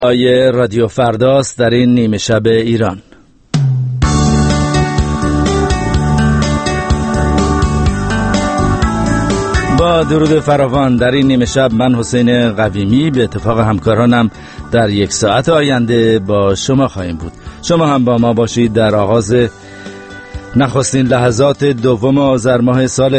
آیه رادیو فرداست در این نیمه شب ایران. با درود فراوان در این نیمه شب من حسین قویمی به اتفاق همکارانم در یک ساعت آینده با شما خواهیم بود. شما هم با ما باشید در آغاز نخستین لحظات دوم آذر ماه سال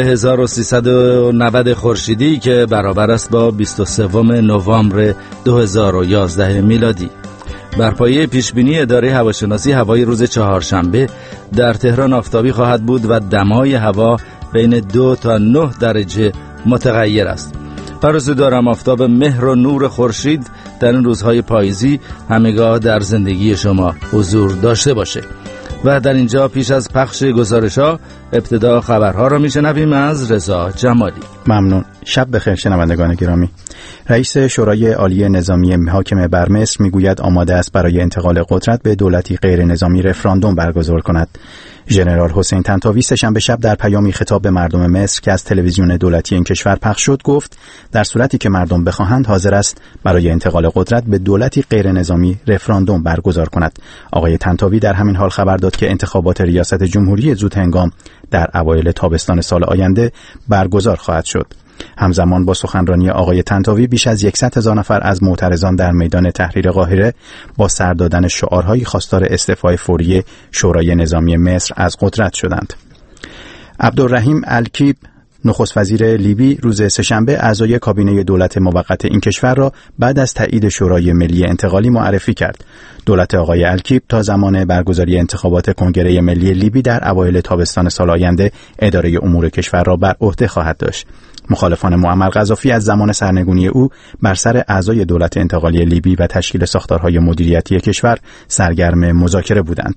1390 خورشیدی که برابر است با 23 نوامبر 2011 میلادی. بر پایه پیشبینی اداره هواشناسی هوای روز چهارشنبه در تهران آفتابی خواهد بود و دمای هوا بین 2 تا 9 درجه متغیر است. آرزو دارم آفتاب مهر و نور خورشید در این روزهای پاییزی همگاه در زندگی شما حضور داشته باشه. و در اینجا پیش از پخش گزارش‌ها ابتدا خبرها را میشنویم از رضا جمالی. ممنون. شب بخیر شنوندگان گرامی. رئیس شورای عالی نظامی حاکم بر مصر میگوید آماده است برای انتقال قدرت به دولتی غیر نظامی رفراندوم برگزار کند. ژنرال حسین طنطاوی سه‌شنبه شب در پیامی خطاب به مردم مصر که از تلویزیون دولتی این کشور پخش شد گفت در صورتی که مردم بخواهند حاضر است برای انتقال قدرت به دولتی غیر نظامی رفراندوم برگزار کند. آقای طنطاوی در همین حال خبر داد که انتخابات ریاست جمهوری زود هنگام در اوایل تابستان سال آینده برگزار خواهد شد. همزمان با سخنرانی آقای طنطاوی بیش از 100,000 نفر از معترضان در میدان تحریر قاهره با سر دادن شعارهای خواستار استعفای فوری شورای نظامی مصر از قدرت شدند. عبدالرحیم الکیب نخست وزیر لیبی روز سه‌شنبه اعضای کابینه دولت موقت این کشور را بعد از تایید شورای ملی انتقالی معرفی کرد. دولت آقای الکیب تا زمان برگزاری انتخابات کنگره ملی لیبی در اوایل تابستان سال آینده اداره امور کشور را بر عهده خواهد داشت. مخالفان معمر قذافی از زمان سرنگونی او بر سر اعضای دولت انتقالی لیبی و تشکیل ساختارهای مدیریتی کشور سرگرم مذاکره بودند.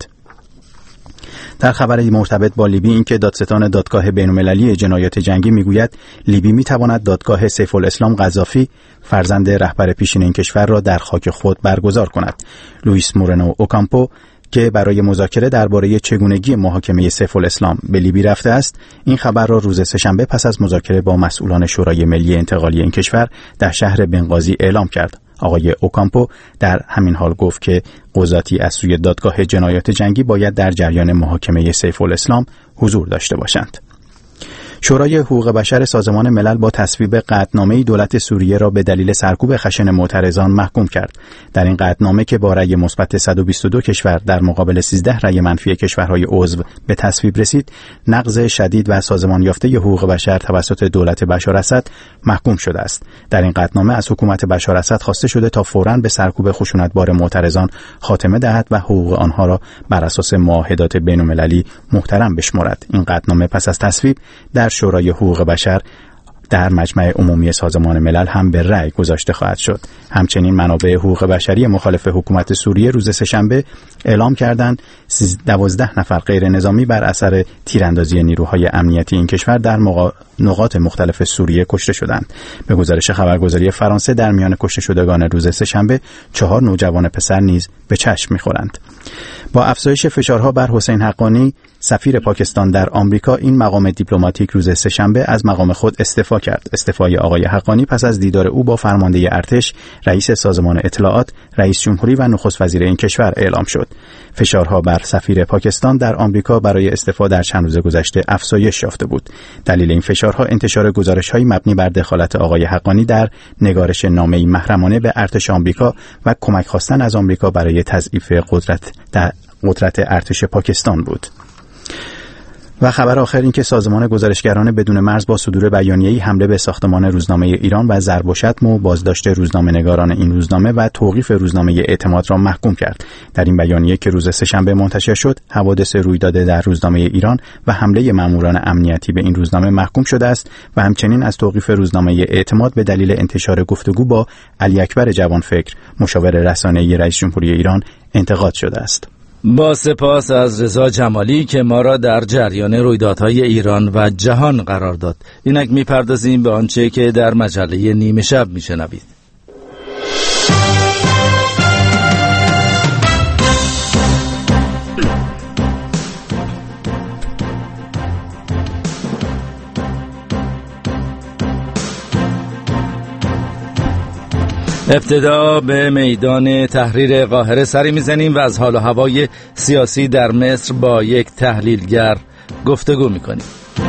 در خبری مرتبط با لیبی اینکه دادستان دادگاه بین‌المللی جنایات جنگی میگوید لیبی میتواند دادگاه سیف الاسلام قذافی فرزند رهبر پیشین این کشور را در خاک خود برگزار کند. لوئیس مورنو اوکامپو که برای مذاکره درباره چگونگی محاکمه سیف الاسلام به لیبی رفته است، این خبر را روز سه‌شنبه پس از مذاکره با مسئولان شورای ملی انتقالی این کشور در شهر بنغازی اعلام کرد. آقای اوکامپو در همین حال گفت که قضاتی از سوی دادگاه جنایات جنگی باید در جریان محاکمه سیف الاسلام حضور داشته باشند. شورای حقوق بشر سازمان ملل با تصویب قطعنامه‌ای دولت سوریه را به دلیل سرکوب خشن معترضان محکوم کرد. در این قطعنامه که با رأی مثبت 122 کشور در مقابل 13 رأی منفی کشورهای عضو به تصویب رسید، نقض شدید و سازمان یافته حقوق بشر توسط دولت بشار اسد محکوم شده است. در این قطعنامه از حکومت بشار اسد خواسته شده تا فوراً به سرکوب خشونتبار معترضان خاتمه دهد و حقوق آنها را بر اساس معاهدات بین‌المللی محترم بشمارد. این قطعنامه پس از تصویب در شورای حقوق بشر در مجمع عمومی سازمان ملل هم به رأی گذاشته خواهد شد. همچنین منابع حقوق بشری مخالف حکومت سوریه روز سه‌شنبه اعلام کردند 12 نفر غیر نظامی بر اثر تیراندازی نیروهای امنیتی این کشور در نقاط مختلف سوریه کشته شدند. به گزارش خبرگزاری فرانسه در میان کشته شدگان روز سه‌شنبه 4 نوجوان پسر نیز به چشم می‌خورند. با افزایش فشارها بر حسین حقانی سفیر پاکستان در آمریکا، این مقام دیپلماتیک روز سه‌شنبه از مقام خود استعفا کرد. استعفای آقای حقانی پس از دیدار او با فرمانده ارتش، رئیس سازمان اطلاعات، رئیس جمهوری و نخست وزیر این کشور اعلام شد. فشارها بر سفیر پاکستان در آمریکا برای استعفا در چند روز گذشته افزایش یافته بود. دلیل این فشارها انتشار گزارش‌های مبنی بر دخالت آقای حقانی در نگارش نامه‌ای محرمانه به ارتش آمریکا و کمک خواستن از آمریکا برای تضعیف قدرت ارتش پاکستان بود. و خبر آخر این که سازمان گزارشگران بدون مرز با صدور بیانیه‌ای حمله به ساختمان روزنامه ایران و ضرب و شتم و بازداشت روزنامه‌نگاران این روزنامه و توقیف روزنامه اعتماد را محکوم کرد. در این بیانیه که روز سه‌شنبه منتشر شد، حوادث روی داده در روزنامه ایران و حمله ماموران امنیتی به این روزنامه محکوم شده است و همچنین از توقیف روزنامه اعتماد به دلیل انتشار گفتگو با علی اکبر جوانفکر، مشاور رسانه‌ای رئیس جمهوری ایران، انتقاد شده است. با سپاس از رضا جمالی که ما را در جریان رویدادهای ایران و جهان قرار داد. اینک می‌پردازیم به آنچه که در مجله نیمه شب می‌شنوید. ابتدا به میدان تحریر قاهره سری میزنیم و از حال و هوای سیاسی در مصر با یک تحلیلگر گفتگو میکنیم.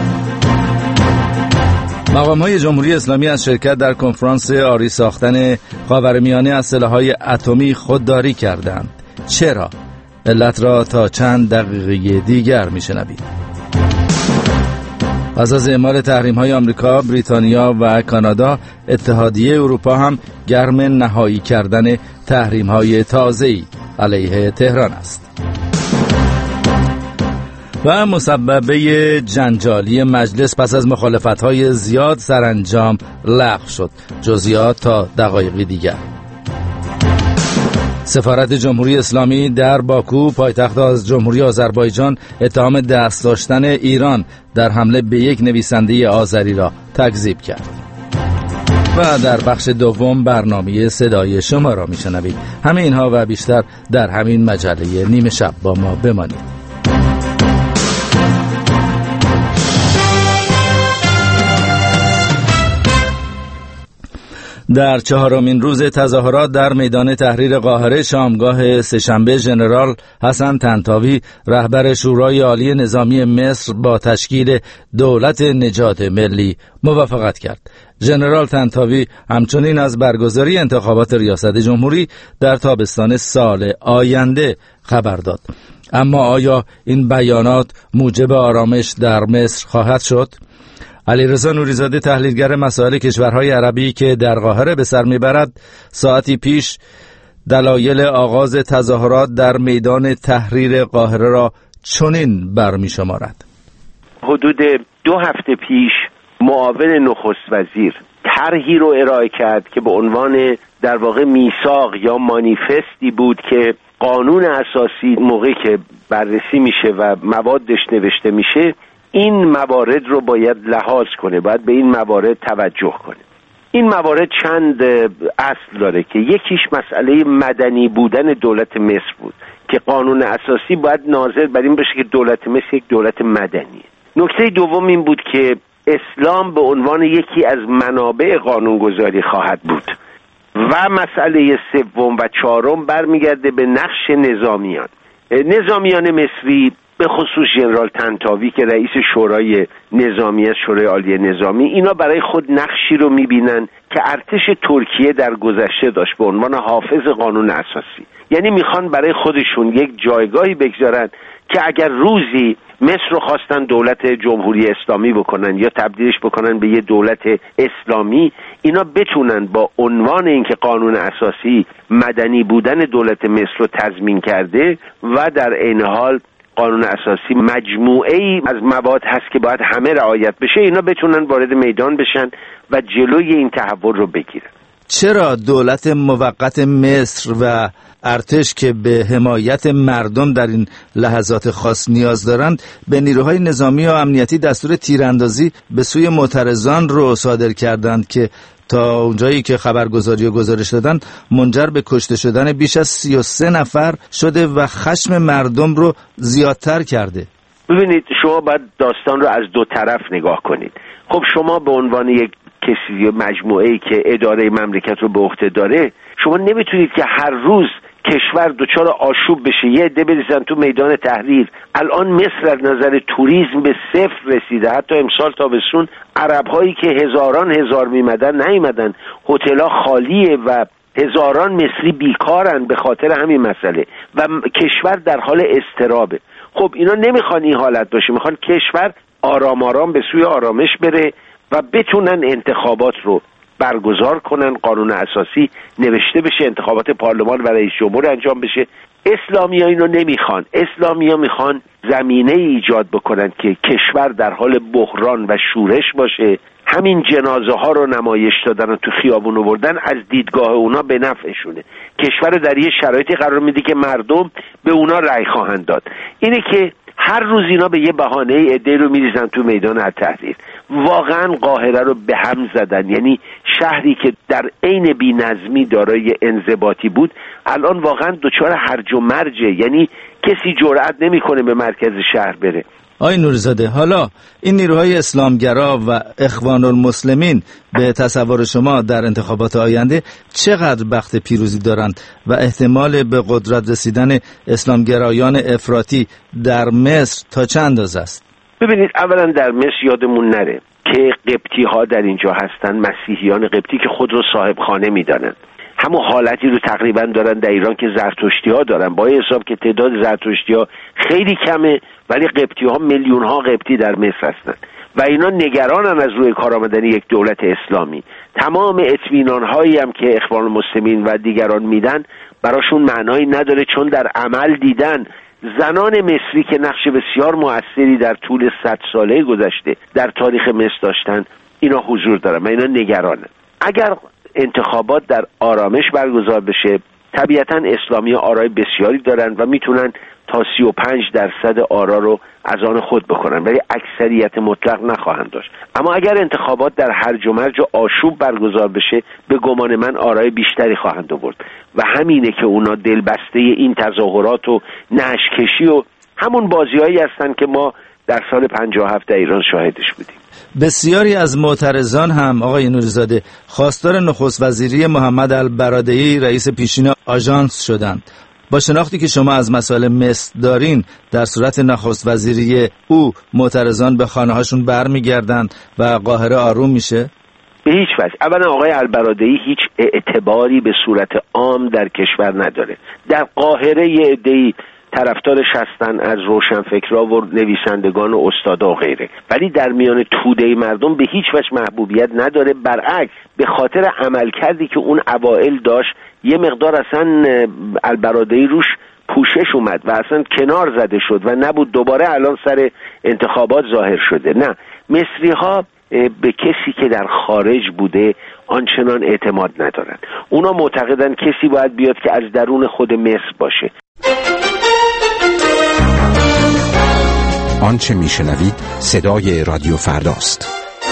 مقام‌های جمهوری اسلامی از شرکت در کنفرانس آری ساختن خاورمیانه از سلاح‌های اتمی خودداری کردند. چرا؟ علت را تا چند دقیقه دیگر میشنوید. پس از اعمال تحریم‌های آمریکا، بریتانیا و کانادا، اتحادیه اروپا هم گرم نهایی کردن تحریم‌های تازه‌ای علیه تهران است. و مسببه جنجالی مجلس پس از مخالفت‌های زیاد سرانجام لغو شد. جزئیات تا دقایقی دیگر. سفارت جمهوری اسلامی در باکو، پایتخت از جمهوری آذربایجان، اتهام دست داشتن ایران در حمله به یک نویسنده آذری را تکذیب کرد. و در بخش دوم برنامه صدای شما را میشنوید. همه اینها و بیشتر در همین مجله نیمه شب با ما بمانید. در چهارمین روز تظاهرات در میدان تحریر قاهره شامگاه سه‌شنبه، ژنرال حسن طنطاوی، رهبر شورای عالی نظامی مصر، با تشکیل دولت نجات ملی موافقت کرد. ژنرال طنطاوی همچنین از برگزاری انتخابات ریاست جمهوری در تابستان سال آینده خبر داد. اما آیا این بیانات موجب آرامش در مصر خواهد شد؟ علیرضا نوری‌زاده، تحلیلگر مسائل کشورهای عربی که در قاهره به سر میبرد، ساعتی پیش دلایل آغاز تظاهرات در میدان تحریر قاهره را چنین برمی شمارد. حدود 2 هفته پیش معاون نخست وزیر طرحی رو ارائه کرد که به عنوان در واقع میثاق یا مانیفستی بود که قانون اساسی موقعی که بررسی میشه و موادش نوشته میشه، این موارد رو باید لحاظ کنه، باید به این موارد توجه کنه. این موارد چند اصل داره که یکیش مسئله مدنی بودن دولت مصر بود که قانون اساسی باید ناظر بر این باشه که دولت مصر یک دولت مدنیه. نکته دوم این بود که اسلام به عنوان یکی از منابع قانونگذاری خواهد بود و مسئله سوم و چهارم برمیگرده به نقش نظامیان مصری، به خصوص ژنرال طنطاوی که رئیس شورای نظامی است، شورای عالی نظامی. اینا برای خود نقشی رو میبینن که ارتش ترکیه در گذشته داشت به عنوان حافظ قانون اساسی. یعنی میخوان برای خودشون یک جایگاهی بگذارن که اگر روزی مصر رو خواستن دولت جمهوری اسلامی بکنن یا تبدیلش بکنن به یه دولت اسلامی، اینا بتونن با عنوان اینکه قانون اساسی مدنی بودن دولت مصر رو تضمین کرده و در عین حال قانون اساسی مجموعه‌ای از مواد هست که باید همه رعایت بشه، اینا بتونن وارد میدان بشن و جلوی این تحول رو بگیرن. چرا دولت موقت مصر و ارتش که به حمایت مردم در این لحظات خاص نیاز دارند به نیروهای نظامی و امنیتی دستور تیراندازی به سوی معترضان رو صادر کردند که تا اونجایی که خبرگزاری و گزارش دادن منجر به کشته شدن بیش از 33 نفر شده و خشم مردم رو زیادتر کرده؟ ببینید، شما باید داستان رو از دو طرف نگاه کنید. خب شما به عنوان یک کسی مجموعه‌ای که اداره مملکت رو به عهده داره، شما نمیتونید که هر روز کشور دچار آشوب بشه یه عده بریزن تو میدان تحریر. الان مصر از نظر توریسم به صفر رسیده. حتی امسال تابستون عرب‌هایی که هزار میمدن نیومدن، هتل‌ها خالیه و هزاران مصری بیکارن به خاطر همین مسئله و کشور در حال اضطرابه. خب اینا نمیخوان این حالت باشه، میخوان کشور آرام آرام به سوی آرامش بره و بتونن انتخابات رو برگزار کنن، قانون اساسی نوشته بشه، انتخابات پارلمان و رئیس جمهور انجام بشه. اسلامی‌ها اینو نمیخوان. اسلامی‌ها میخوان زمینه ایجاد بکنن که کشور در حال بحران و شورش باشه. همین جنازه ها رو نمایش دادن و تو خیابون آوردن از دیدگاه اونا به نفعشونه. کشور در یه شرایطی قرار میده که مردم به اونا رأی خواهند داد. اینه که هر روز اینا به یه بهانه عده رو میریزن تو میدان تحریر. واقعا قاهره رو به هم زدن. یعنی شهری که در عین بی‌نظمی دارای انضباطی بود الان واقعا دچار هرج و مرجه. یعنی کسی جرئت نمیکنه به مرکز شهر بره. آقای نوری‌زاده، حالا این نیروهای اسلامگرا و اخوان المسلمین به تصور شما در انتخابات آینده چقدر بخت پیروزی دارند و احتمال به قدرت رسیدن اسلامگرایان افراطی در مصر تا چند اندازه است؟ ببینید، اولا در مصر یادمون نره که قبطی ها در اینجا هستن، مسیحیان قبطی که خود رو صاحب خانه میدانند. همون حالتی رو تقریبا دارن در ایران که زرتشتی ها دارن، با حساب که تعداد زرتشتی ها خیلی کمه ولی قبطی ها میلیون ها قبطی در مصر هستن و اینا نگرانن از روی کار آمدن یک دولت اسلامی. تمام اطمینان هایی هم که اخوان المسلمین و دیگران میدن براشون معنایی نداره، چون در عمل دیدن زنان مصری که نقش بسیار مؤثری در طول 100 ساله گذشته در تاریخ مصر داشتن، اینا حضور دارن و اینا نگرانن. اگر انتخابات در آرامش برگزار بشه، طبیعتاً اسلامی آرای بسیاری دارن و میتونن تا 35% آرا رو از آن خود بکنن، ولی اکثریت مطلق نخواهند داشت. اما اگر انتخابات در هرج و مرج و آشوب برگزار بشه، به گمان من آرای بیشتری خواهند آورد و همینه که اونا دلبسته این تظاهرات و نعشکشی و همون بازیایی هستن که ما در سال 57 در ایران شاهدش بودیم. بسیاری از معترضان هم آقای نوری‌زاده خواستار نخست وزیری محمد البرادعی رئیس پیشین آژانس شدند. با شناختی که شما از مسائل مصر دارین، در صورت نخست وزیری او معترضان به خانه هاشون برمیگردند و قاهره آروم میشه؟ به هیچ وجه. اولا آقای البرادعی هیچ اعتباری به صورت عام در کشور نداره. در قاهره یه عده‌ای طرفدارش هستن از روشنفکرها و نویسندگان و استادا و غیره، ولی در میان توده مردم به هیچ وجه محبوبیت نداره. برعکس به خاطر عملکردی که اون اوائل داشت یه مقدار اصلا البرادعی روش پوشش اومد و اصلا کنار زده شد و نبود، دوباره الان سر انتخابات ظاهر شده. نه، مصری ها به کسی که در خارج بوده آنچنان اعتماد ندارن. اونا معتقدن کسی باید بیاد که از درون خود مصر باشه. آنچه میشنوید صدای رادیو فرداست.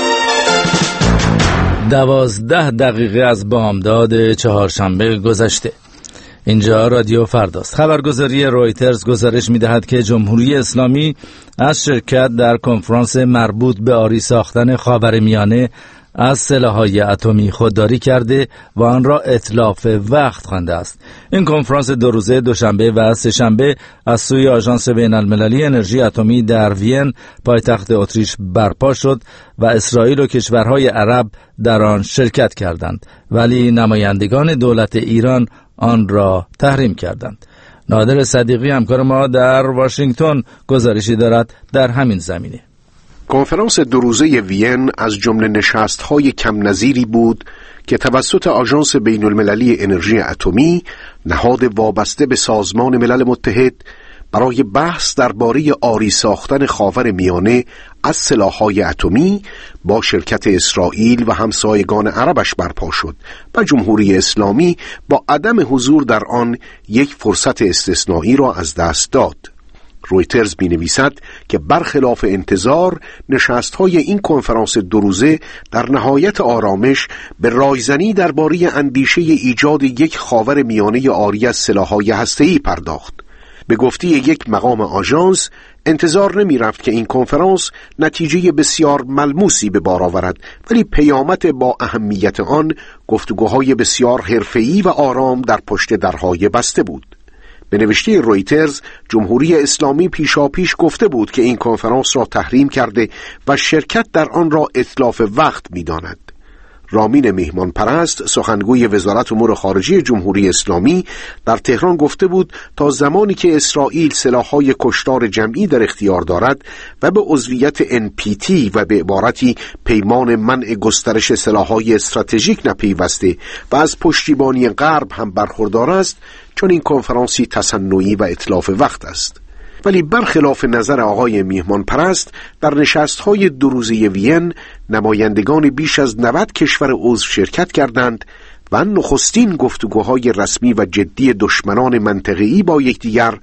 12 دقیقه از بامداد چهارشنبه گذشته. اینجا رادیو فرداست. خبرگزاری رویترز گزارش می‌دهد که جمهوری اسلامی از شرکت در کنفرانس مربوط به آری ساختن خاورمیانه از سلاح‌های اتمی خودداری کرده و آن را اتلاف وقت خوانده است. این کنفرانس 2 روزه دوشنبه و سه‌شنبه از سوی آژانس بین‌المللی انرژی اتمی در وین پایتخت اتریش برپا شد و اسرائیل و کشورهای عرب در آن شرکت کردند، ولی نمایندگان دولت ایران آن را تحریم کردند. نادر صدیقی همکار ما در واشنگتن گزارشی دارد در همین زمینه. کنفرانس 2 روزه وین از جمله نشست‌های کم نظیری بود که توسط آژانس بین‌المللی انرژی اتمی، نهاد وابسته به سازمان ملل متحد، برای بحث درباره آری ساختن خاورمیانه از سلاح‌های اتمی با شرکت اسرائیل و همسایگان عربش برپا شد و جمهوری اسلامی با عدم حضور در آن یک فرصت استثنایی را از دست داد. رویترز می‌نویسد که برخلاف انتظار نشست‌های این کنفرانس 2 روزه در نهایت آرامش به رایزنی درباره اندیشه ایجاد یک خاورمیانه عاری از سلاح‌های هسته‌ای پرداخت. به گفته یک مقام آژانس، انتظار نمی رفت که این کنفرانس نتیجه بسیار ملموسی به بار آورد، ولی پیامت با اهمیت آن گفتگوهای بسیار حرفه‌ای و آرام در پشت درهای بسته بود. به نوشته رویترز، جمهوری اسلامی پیشاپیش گفته بود که این کنفرانس را تحریم کرده و شرکت در آن را اتلاف وقت می داند. رامین میهمان پرست، سخنگوی وزارت امور خارجه جمهوری اسلامی، در تهران گفته بود تا زمانی که اسرائیل سلاح‌های کشتار جمعی در اختیار دارد و به عضویت NPT و به عبارتی پیمان منع گسترش سلاح‌های استراتژیک نپیوسته و از پشتیبانی غرب هم برخوردار است، چون این کنفرانسی تصنعی و اتلاف وقت است. ولی برخلاف نظر آقای میهمان پرست، در نشست‌های 2 روزه وین نمایندگان بیش از 90 کشور عضو شرکت کردند و نخستین گفتگوهای رسمی و جدی دشمنان منطقه‌ای با یکدیگر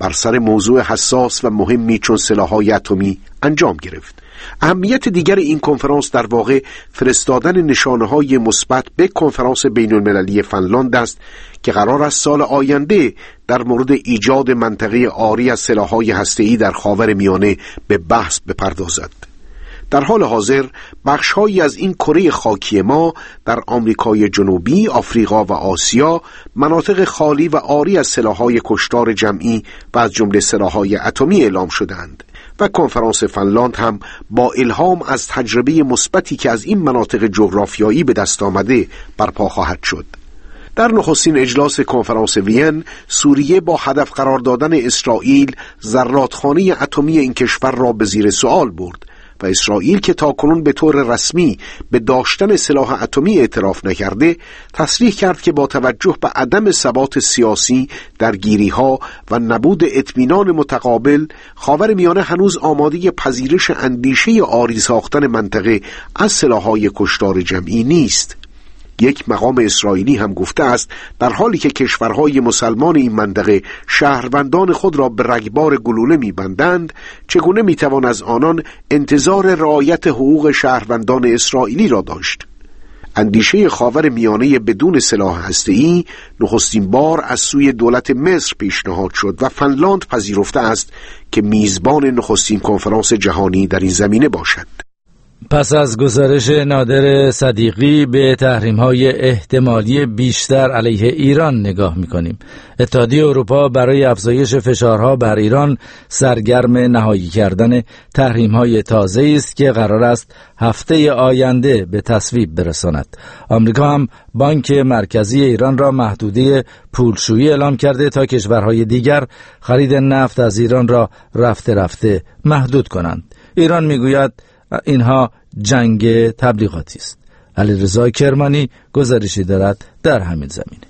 بر سر موضوع حساس و مهمی چون سلاح‌های اتمی انجام گرفت. اهمیت دیگر این کنفرانس در واقع فرستادن نشانه‌های مثبت به کنفرانس بین‌المللی فنلاند است که قرار است سال آینده در مورد ایجاد منطقه عاری از سلاح‌های هسته‌ای در خاورمیانه به بحث بپردازد. در حال حاضر بخش‌هایی از این کره خاکی ما در آمریکای جنوبی، آفریقا و آسیا مناطق خالی و عاری از سلاح‌های کشتار جمعی و از جمله سلاح‌های اتمی اعلام شدند و کنفرانس فنلاند هم با الهام از تجربه مثبتی که از این مناطق جغرافیایی به دست آمده برپا خواهد شد. در نخستین اجلاس کنفرانس وین، سوریه با هدف قرار دادن اسرائیل زرادخانه اتمی این کشور را به زیر سوال برد و اسرائیل که تاکنون به طور رسمی به داشتن سلاح اتمی اعتراف نکرده، تصریح کرد که با توجه به عدم ثبات سیاسی، درگیری‌ها و نبود اطمینان متقابل، خاورمیانه هنوز آماده پذیرش اندیشه عاری ساختن منطقه از سلاح‌های کشتار جمعی نیست. یک مقام اسرائیلی هم گفته است در حالی که کشورهای مسلمان این منطقه شهروندان خود را به رگبار گلوله می‌بندند، چگونه می‌توان از آنان انتظار رعایت حقوق شهروندان اسرائیلی را داشت؟ اندیشه خاور میانه بدون سلاح هسته‌ای نخستین بار از سوی دولت مصر پیشنهاد شد و فنلاند پذیرفته است که میزبان نخستین کنفرانس جهانی در این زمینه باشد. پس از گزارش نادر صدیقی به تحریم‌های احتمالی بیشتر علیه ایران نگاه می‌کنیم. اتحادیه اروپا برای افزایش فشارها بر ایران سرگرم نهایی کردن تحریم‌های تازه‌ای است که قرار است هفته آینده به تصویب برساند. آمریکا هم بانک مرکزی ایران را محدوده پولشویی اعلام کرده تا کشورهای دیگر خرید نفت از ایران را رفته رفته محدود کنند. ایران می‌گوید اینها جنگ تبلیغاتی است. علیرضا کرمانی گزارشی دارد در همین زمینه.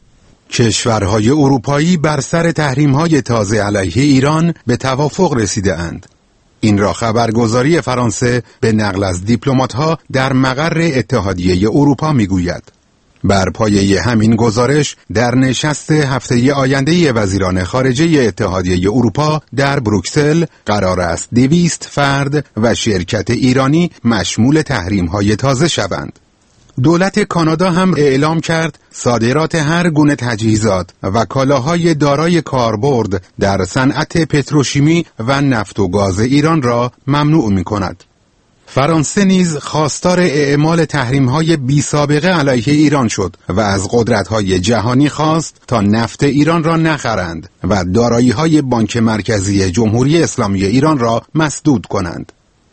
کشورهای اروپایی بر سر تحریم‌های تازه علیه ایران به توافق رسیده اند. این را خبرگزاری فرانسه به نقل از دیپلمات‌ها در مقر اتحادیه اروپا می‌گوید. بر پایه همین گزارش در نشست هفته آینده وزیران خارجه اتحادیه اروپا در بروکسل قرار است 200 فرد و شرکت ایرانی مشمول تحریم‌های تازه شوند. دولت کانادا هم اعلام کرد صادرات هر گونه تجهیزات و کالاهای دارای کاربرد در صنعت پتروشیمی و نفت و گاز ایران را ممنوع می‌کند. فرانسه نیز خواستار اعمال تحریم‌های بی سابقه علیه ایران شد و از قدرت‌های جهانی خواست تا نفت ایران را نخرند و دارایی‌های بانک مرکزی جمهوری اسلامی ایران را مسدود کنند.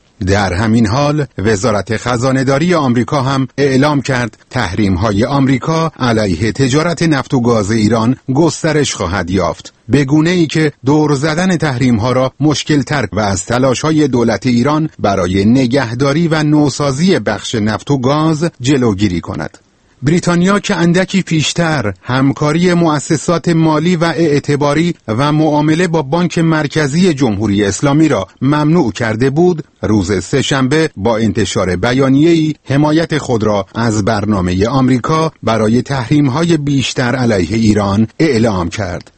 در همین حال وزارت خزانه‌داری آمریکا هم اعلام کرد تحریم‌های آمریکا علیه تجارت نفت و گاز ایران گسترش خواهد یافت، به گونه‌ای که دور زدن تحریم‌ها را مشکل‌تر و از تلاش‌های دولت ایران برای نگهداری و نوسازی بخش نفت و گاز جلوگیری کند. بریتانیا که اندکی پیشتر همکاری مؤسسات مالی و اعتباری و معامله با بانک مرکزی جمهوری اسلامی را ممنوع کرده بود، روز سه‌شنبه با انتشار بیانیه‌ای حمایت خود را از برنامه آمریکا برای تحریم‌های بیشتر علیه ایران اعلام کرد.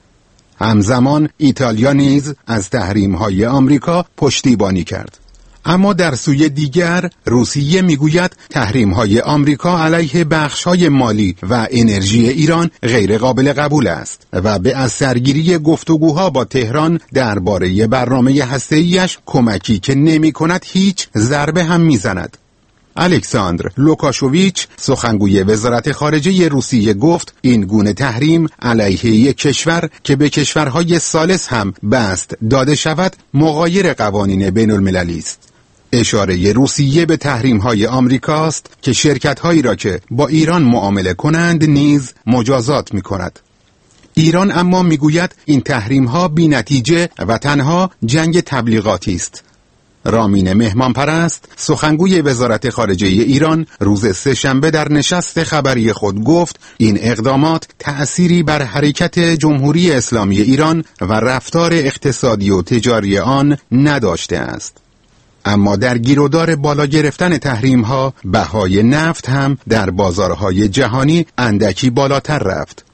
همزمان ایتالیا نیز از تحریم‌های آمریکا پشتیبانی کرد. اما در سوی دیگر روسیه میگوید تحریم‌های آمریکا علیه بخش‌های مالی و انرژی ایران غیر قابل قبول است و به از سرگیری گفتگوها با تهران درباره برنامه هسته‌ایش کمکی که نمی‌کند هیچ ضربه هم می‌زند. الکساندر لوکاشوویچ سخنگوی وزارت خارجه روسیه گفت این گونه تحریم علیه یک کشور که به کشورهای ثالث هم بست داده شود مغایر قوانین بین‌المللی است. اشاره روسیه به تحریم‌های آمریکاست که شرکت‌هایی را که با ایران معامله کنند نیز مجازات می‌کند. ایران اما می‌گوید این تحریم‌ها بی‌نتیجه و تنها جنگ تبلیغاتی است. رامین مهمانپرست سخنگوی وزارت خارجه ایران روز سه‌شنبه در نشست خبری خود گفت این اقدامات تأثیری بر حرکت جمهوری اسلامی ایران و رفتار اقتصادی و تجاری آن نداشته است. اما در گیرودار بالا گرفتن تحریم‌ها بهای نفت هم در بازارهای جهانی اندکی بالاتر رفت.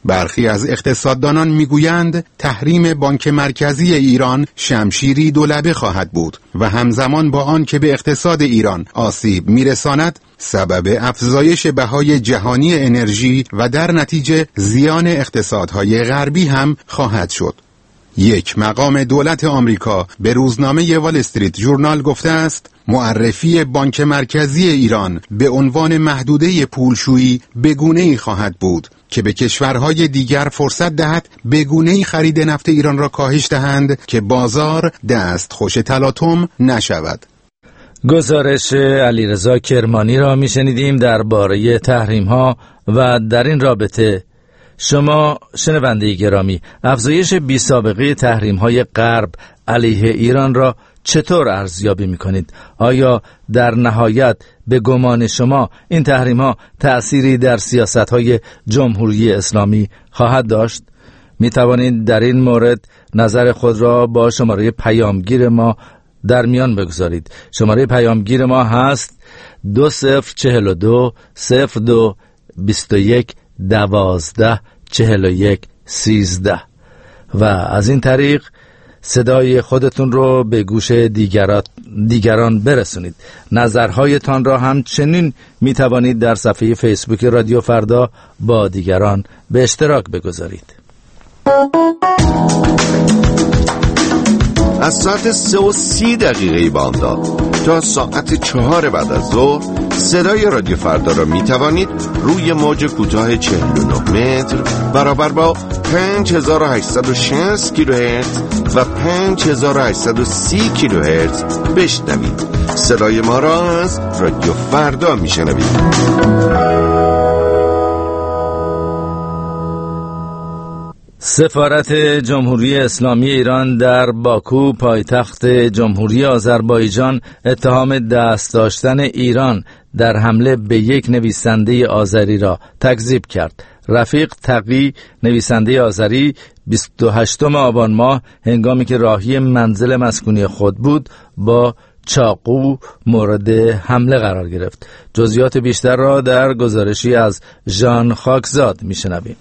برخی از اقتصاددانان میگویند تحریم بانک مرکزی ایران شمشیری دولبه خواهد بود و همزمان با آن که به اقتصاد ایران آسیب میرساند سبب افزایش بهای جهانی انرژی و در نتیجه زیان اقتصادهای غربی هم خواهد شد. یک مقام دولت آمریکا به روزنامه وال استریت جورنال گفته است معرفی بانک مرکزی ایران به عنوان محدوده پولشویی بگونه‌ای خواهد بود که به کشورهای دیگر فرصت دهد بگونه‌ای خرید نفت ایران را کاهش دهند که بازار دستخوش تلاطم نشود. گزارش علیرضا کرمانی را میشنیدیم درباره تحریم‌ها و در این رابطه شما شنونده گرامی افزایش بی‌سابقه تحریم‌های غرب علیه ایران را چطور ارزیابی می‌کنید؟ آیا در نهایت به گمان شما این تحریم‌ها تأثیری در سیاست‌های جمهوری اسلامی خواهد داشت؟ می‌توانید در این مورد نظر خود را با شماره پیامگیر ما در میان بگذارید. شماره پیامگیر ما هست 2042 02 21 12 41 13 و از این طریق صدای خودتون رو به گوش دیگران برسونید. نظرهایتان را همچنین می توانید در صفحه فیسبوک رادیو فردا با دیگران به اشتراک بگذارید. از ساعت 3:30 بامداد تا ساعت 4 بعد از ظهر صدای رادیو فردا را می توانید روی موج کوتاه 49 متر برابر با 5860 کیلوهرتز و 5830 کیلوهرتز بشنوید. صدای ما را از رادیو فردا می شنوید. سفارت جمهوری اسلامی ایران در باکو پایتخت جمهوری آذربایجان اتهام دست داشتن ایران در حمله به یک نویسنده آذری را تکذیب کرد. رفیق تقی نویسنده آذری 28 آبان ماه هنگامی که راهی منزل مسکونی خود بود با چاقو مورد حمله قرار گرفت. جزئیات بیشتر را در گزارشی از ژان خاکزاد میشنویم.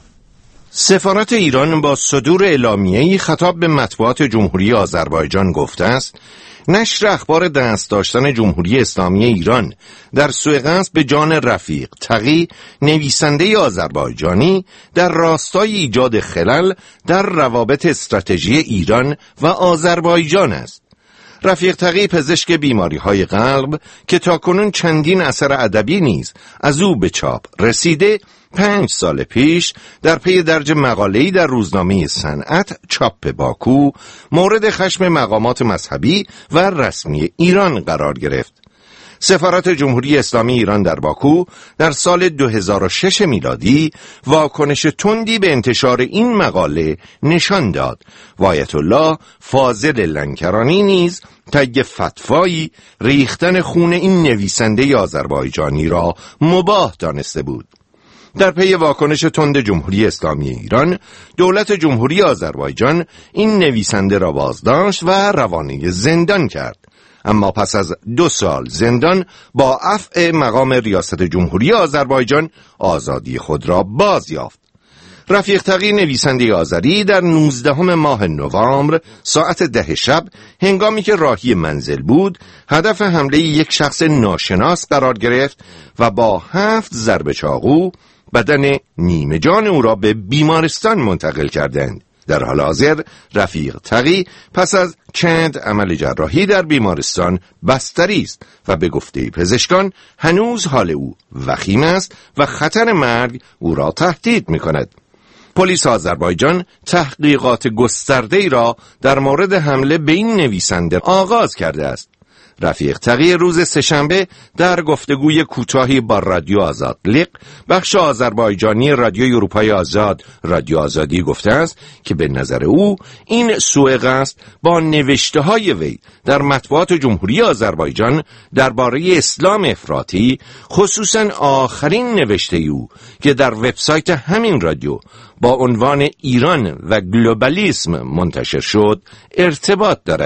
سفارت ایران با صدور اعلامیه‌ای خطاب به مطبوعات جمهوری آذربایجان گفته است نشر اخبار دست داشتن جمهوری اسلامی ایران در سوء قصد به جان رفیق تقی نویسنده آذربایجانی در راستای ایجاد خلل در روابط استراتژی ایران و آذربایجان است. رفیق تقی پزشک بیماری‌های قلب که تاکنون چندین اثر ادبی نیز از او به چاپ رسیده 5 سال پیش در پی درج مقاله‌ای در روزنامه صنعت چاپ باکو مورد خشم مقامات مذهبی و رسمی ایران قرار گرفت. سفارت جمهوری اسلامی ایران در باکو در سال 2006 میلادی واکنش تندی به انتشار این مقاله نشان داد و آیت الله فاضل لنکرانی نیز طی فتوایی ریختن خون این نویسنده آذربایجانی را مباح دانسته بود. در پی واکنش تند جمهوری اسلامی ایران، دولت جمهوری آذربایجان این نویسنده را بازداشت و روانه زندان کرد. اما پس از 2 سال زندان با عفو مقام ریاست جمهوری آذربایجان آزادی خود را باز یافت. رفیق تقی نویسنده آذری در 19 ماه نوامبر ساعت 10 شب هنگامی که راهی منزل بود هدف حمله یک شخص ناشناس قرار گرفت و با 7 ضرب چاقو بدن نیمه جان او را به بیمارستان منتقل کردند. در حال حاضر رفیق تقی پس از چند عمل جراحی در بیمارستان بستری است و به گفته پزشکان هنوز حال او وخیم است و خطر مرگ او را تهدید می‌کند. پلیس آذربایجان تحقیقات گسترده‌ای را در مورد حمله به این نویسنده آغاز کرده است. رفیق تقی روز سه‌شنبه در گفتگوی کوتاهی با رادیو آزاد لیق بخش آذربایجانی رادیو اروپای آزاد رادیو آزادی گفته است که به نظر او این سوء قصد با نوشته‌های وی در مطبوعات جمهوری آذربایجان درباره اسلام افراطی، خصوصاً آخرین نوشته او که در وبسایت همین رادیو با عنوان ایران و گلوبالیسم منتشر شد ارتباط دارد.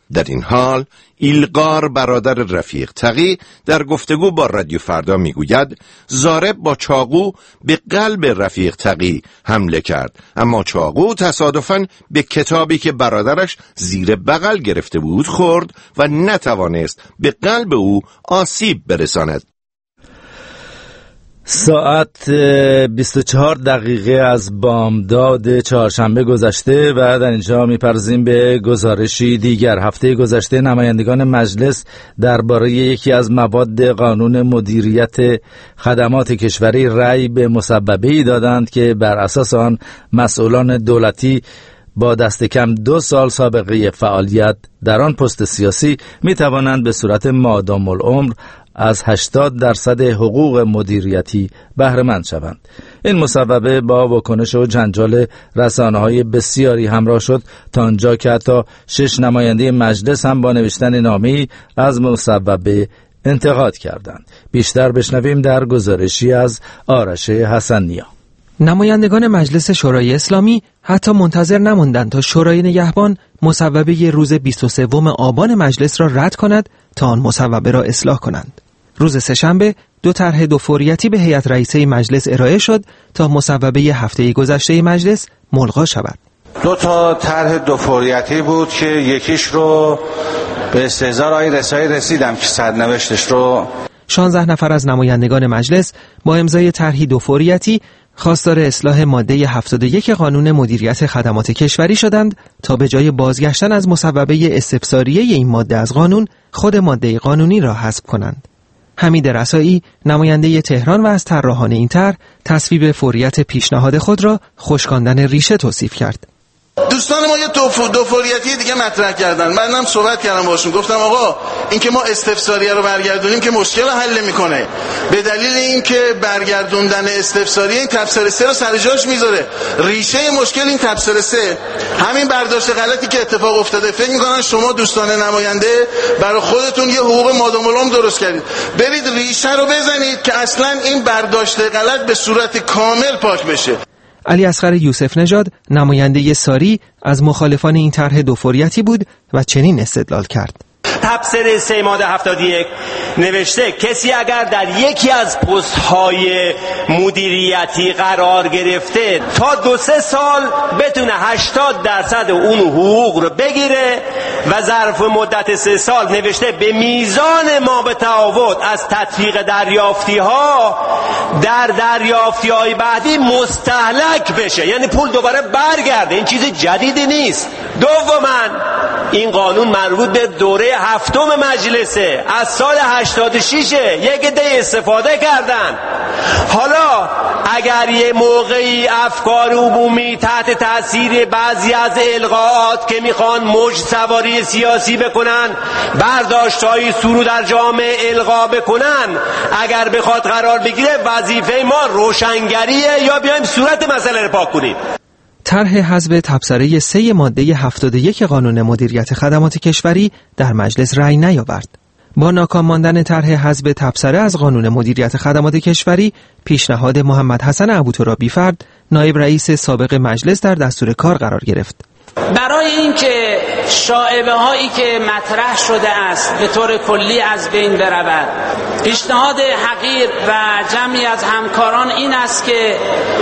در این حال ایلقار برادر رفیق تقی در گفتگو با رادیو فردا میگوید ضارب با چاقو به قلب رفیق تقی حمله کرد، اما چاقو تصادفاً به کتابی که برادرش زیر بغل گرفته بود خورد و نتوانست به قلب او آسیب برساند. ساعت 24 دقیقه از بامداد چهارشنبه گذشته و در اینجا می‌پردازیم به گزارشی دیگر. هفته گذشته نمایندگان مجلس درباره یکی از مواد قانون مدیریت خدمات کشوری رأی به مسببه‌ای دادند که بر اساس آن مسئولان دولتی با دست کم 2 سال سابقه فعالیت در آن پست سیاسی می‌توانند به صورت مادام العمر از 80% حقوق مدیریتی بهره مند شوند. این مسببه با واکنش و جنجال رسانه‌های بسیاری همراه شد تا آنجا که حتی 6 نماینده مجلس هم با نوشتن نامه‌ای از مسببه انتقاد کردند. بیشتر بشنویم در گزارشی از آرش حسن‌نیا. نمایندگان مجلس شورای اسلامی حتی منتظر نماندند تا شورای نگهبان مسببه روز 23 آبان مجلس را رد کند تا آن مسببه را اصلاح کنند. روز سه‌شنبه 2 طرح 2 فوریتی به هیئت رئیسه مجلس ارائه شد تا مسببه هفته گذشته مجلس ملغا شود. 2 طرح 2 فوریتی بود که یکیش رو به استحضار آقای رسایی رسیدم که سرنوشتش رو 16 نفر از نمایندگان مجلس با امضای طرحی 2 فوریتی خواستار اصلاح ماده 71 قانون مدیریت خدمات کشوری شدند تا به جای بازگشتن از مسببه استفساریه این ماده از قانون خود ماده قانونی را حذف کنند. حمید رسایی نماینده تهران و از طراحان این طرح تصویب فوریت پیشنهاد خود را خشکاندن ریشه توصیف کرد. دوستان ما یه دو فوریتی دیگه مطرح کردن. منم صحبت کردم باشون، گفتم آقا این که ما استفساریه رو برگردونیم که مشکل رو حل میکنه، به دلیل این که برگردوندن استفساریه این تبصره 3 رو سر جاش میذاره. ریشه مشکل این تبصره 3 همین برداشت غلطی که اتفاق افتاده. فکر میکنن شما دوستان نماینده برای خودتون یه حقوق مادام العمر درست کردید، برید ریشه رو بزنید که اصلا این برداشت غلط به صورت کامل پاک بشه. علی اصغر یوسف نژاد نماینده ساری از مخالفان این طرح 2 فوریتی بود و چنین استدلال کرد. تبصره 3 ماده 71 نوشته کسی اگر در یکی از پست‌های مدیریتی قرار گرفته تا 2-3 سال بتونه 80% اون حقوق رو بگیره و ظرف مدت 3 سال نوشته به میزان ما به تعاوت از تطبیق دریافتی‌ها در دریافتی‌های بعدی مستهلک بشه، یعنی پول دوباره برگرده. این چیز جدیدی نیست. دوما این قانون مربوط به دوره 7 مجلسه، از سال 86 یک عده استفاده کردن. حالا اگر یه موقعی افکار عمومی تحت تاثیر بعضی از القاءات که میخوان موج سواری سیاسی بکنن، برداشت‌های سرو در جامعه القا بکنن، اگر بخواد قرار بگیره وظیفه ما روشنگریه یا بیایم صورت مسئله رو پاک کنیم. طرح حذف تبصره 3 ماده 71 قانون مدیریت خدمات کشوری در مجلس رأی نیاورد. با ناکام ماندن طرح حذف تبصره از قانون مدیریت خدمات کشوری، پیشنهاد محمد حسن ابوترابی فرد نایب رئیس سابق مجلس در دستور کار قرار گرفت. برای اینکه شائبه هایی که مطرح شده است به طور کلی از بین برود، پیشنهاد حقیر و جمعی از همکاران این است که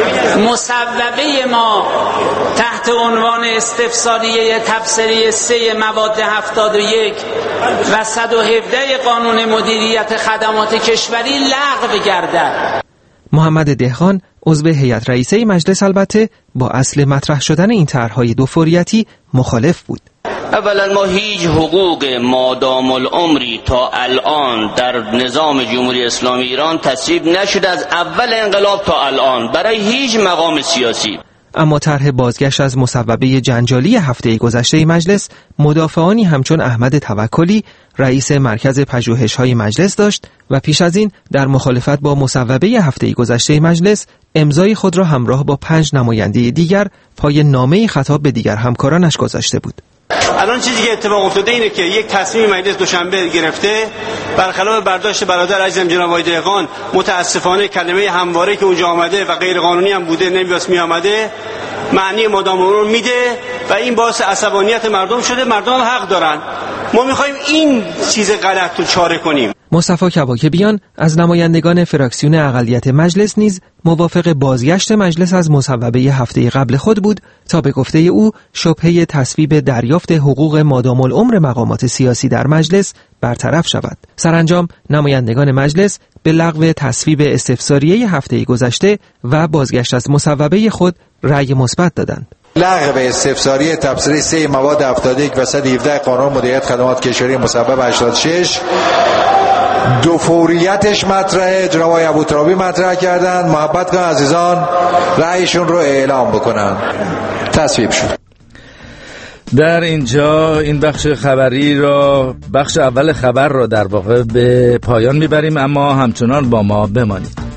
مصوبه ما تحت عنوان استفساریه تبصره 3 مواد 71 و 117 قانون مدیریت خدمات کشوری لغو گردد. محمد دهقان عضو هیئت رئیسه مجلس البته با اصل مطرح شدن این طرح‌های 2 فوریتی مخالف بود. اولا ما هیچ حقوق مادام العمری تا الان در نظام جمهوری اسلامی ایران تصویب نشده از اول انقلاب تا الان برای هیچ مقام سیاسی. اما طرح بازگشت از مصوبه جنجالی هفته گذشته مجلس مدافعانی همچون احمد توکلی رئیس مرکز پژوهش‌های مجلس داشت و پیش از این در مخالفت با مصوبه هفته گذشته مجلس امضای خود را همراه با 5 نماینده دیگر پای نامه خطاب به دیگر همکارانش گذاشته بود. الان چیزی که اتفاق افتاده اینه که یک تصمیم مجلس دوشنبه گرفته برخلاف برداشت برادر عزیزم جناب آقای دهقان، متاسفانه کلمه همواره که اونجا آمده و غیر قانونی هم بوده نمی‌واس می آمده معنی مادام العمر میده و این باعث عصبانیت مردم شده. مردم حق دارن ما میخوایم این چیز غلط رو چاره کنیم. مصطفی کباکبیان از نمایندگان فراکسیون اقلیت مجلس نیز موافق بازگشت مجلس از مصوبه هفته قبل خود بود تا به گفته او شبهه تصویب دریافت حقوق مادام العمر مقامات سیاسی در مجلس برطرف شود. سرانجام نمایندگان مجلس به لغو تصویب استفساریه هفته گذشته و بازگشت از مصوبه خود رأی مثبت دادند. لغو استفساریه تبصره 3 مواد 71 و 117 قانون مدیریت خدمات کشوری مصوبه 86 دو فوریتش مطرحه. جناب آقای ابوترابی مطرح کردن. محبت کنن عزیزان رأیشون رو اعلام بکنن. تصویب شد. در اینجا این بخش خبری را، بخش اول خبر را در واقع به پایان میبریم، اما همچنان با ما بمانید.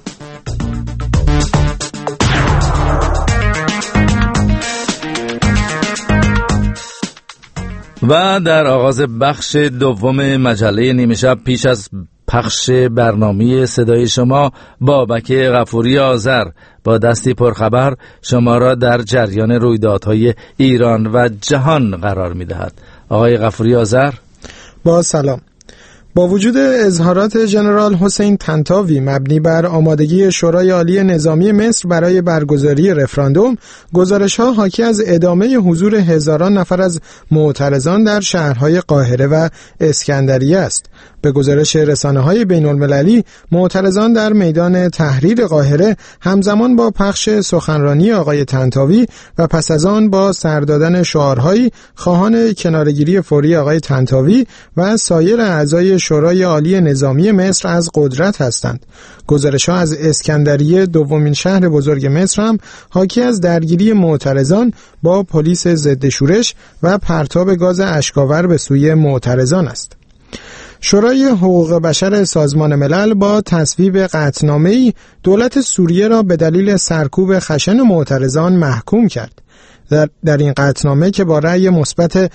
و در آغاز بخش دوم مجله نیمه شب پیش از پخش برنامه صدای شما، بابک غفوری آذر با دستی پرخبر شما را در جریان رویدادهای ایران و جهان قرار می‌دهد. آقای غفوری آذر، با سلام. با وجود اظهارات ژنرال حسین طنطاوی مبنی بر آمادگی شورای عالی نظامی مصر برای برگزاری رفراندوم، گزارش‌ها حاکی از ادامه حضور هزاران نفر از معترضان در شهرهای قاهره و اسکندریه است. به گزارش رسانه‌های بین‌المللی، معترضان در میدان تحریر قاهره همزمان با پخش سخنرانی آقای طنطاوی و پس از آن با سر دادن شعارهایی خواهان کناره‌گیری فوری آقای طنطاوی و سایر اعضای شورای عالی نظامی مصر از قدرت هستند. گزارش‌ها از اسکندریه، دومین شهر بزرگ مصر، هم حاکی از درگیری معترضان با پلیس ضد شورش و پرتاب گاز اشک‌آور به سوی معترضان است. شورای حقوق بشر سازمان ملل با تصویب قطعنامه‌ای دولت سوریه را به دلیل سرکوب خشن معترضان محکوم کرد. در این قطعنامه که با رأی مثبت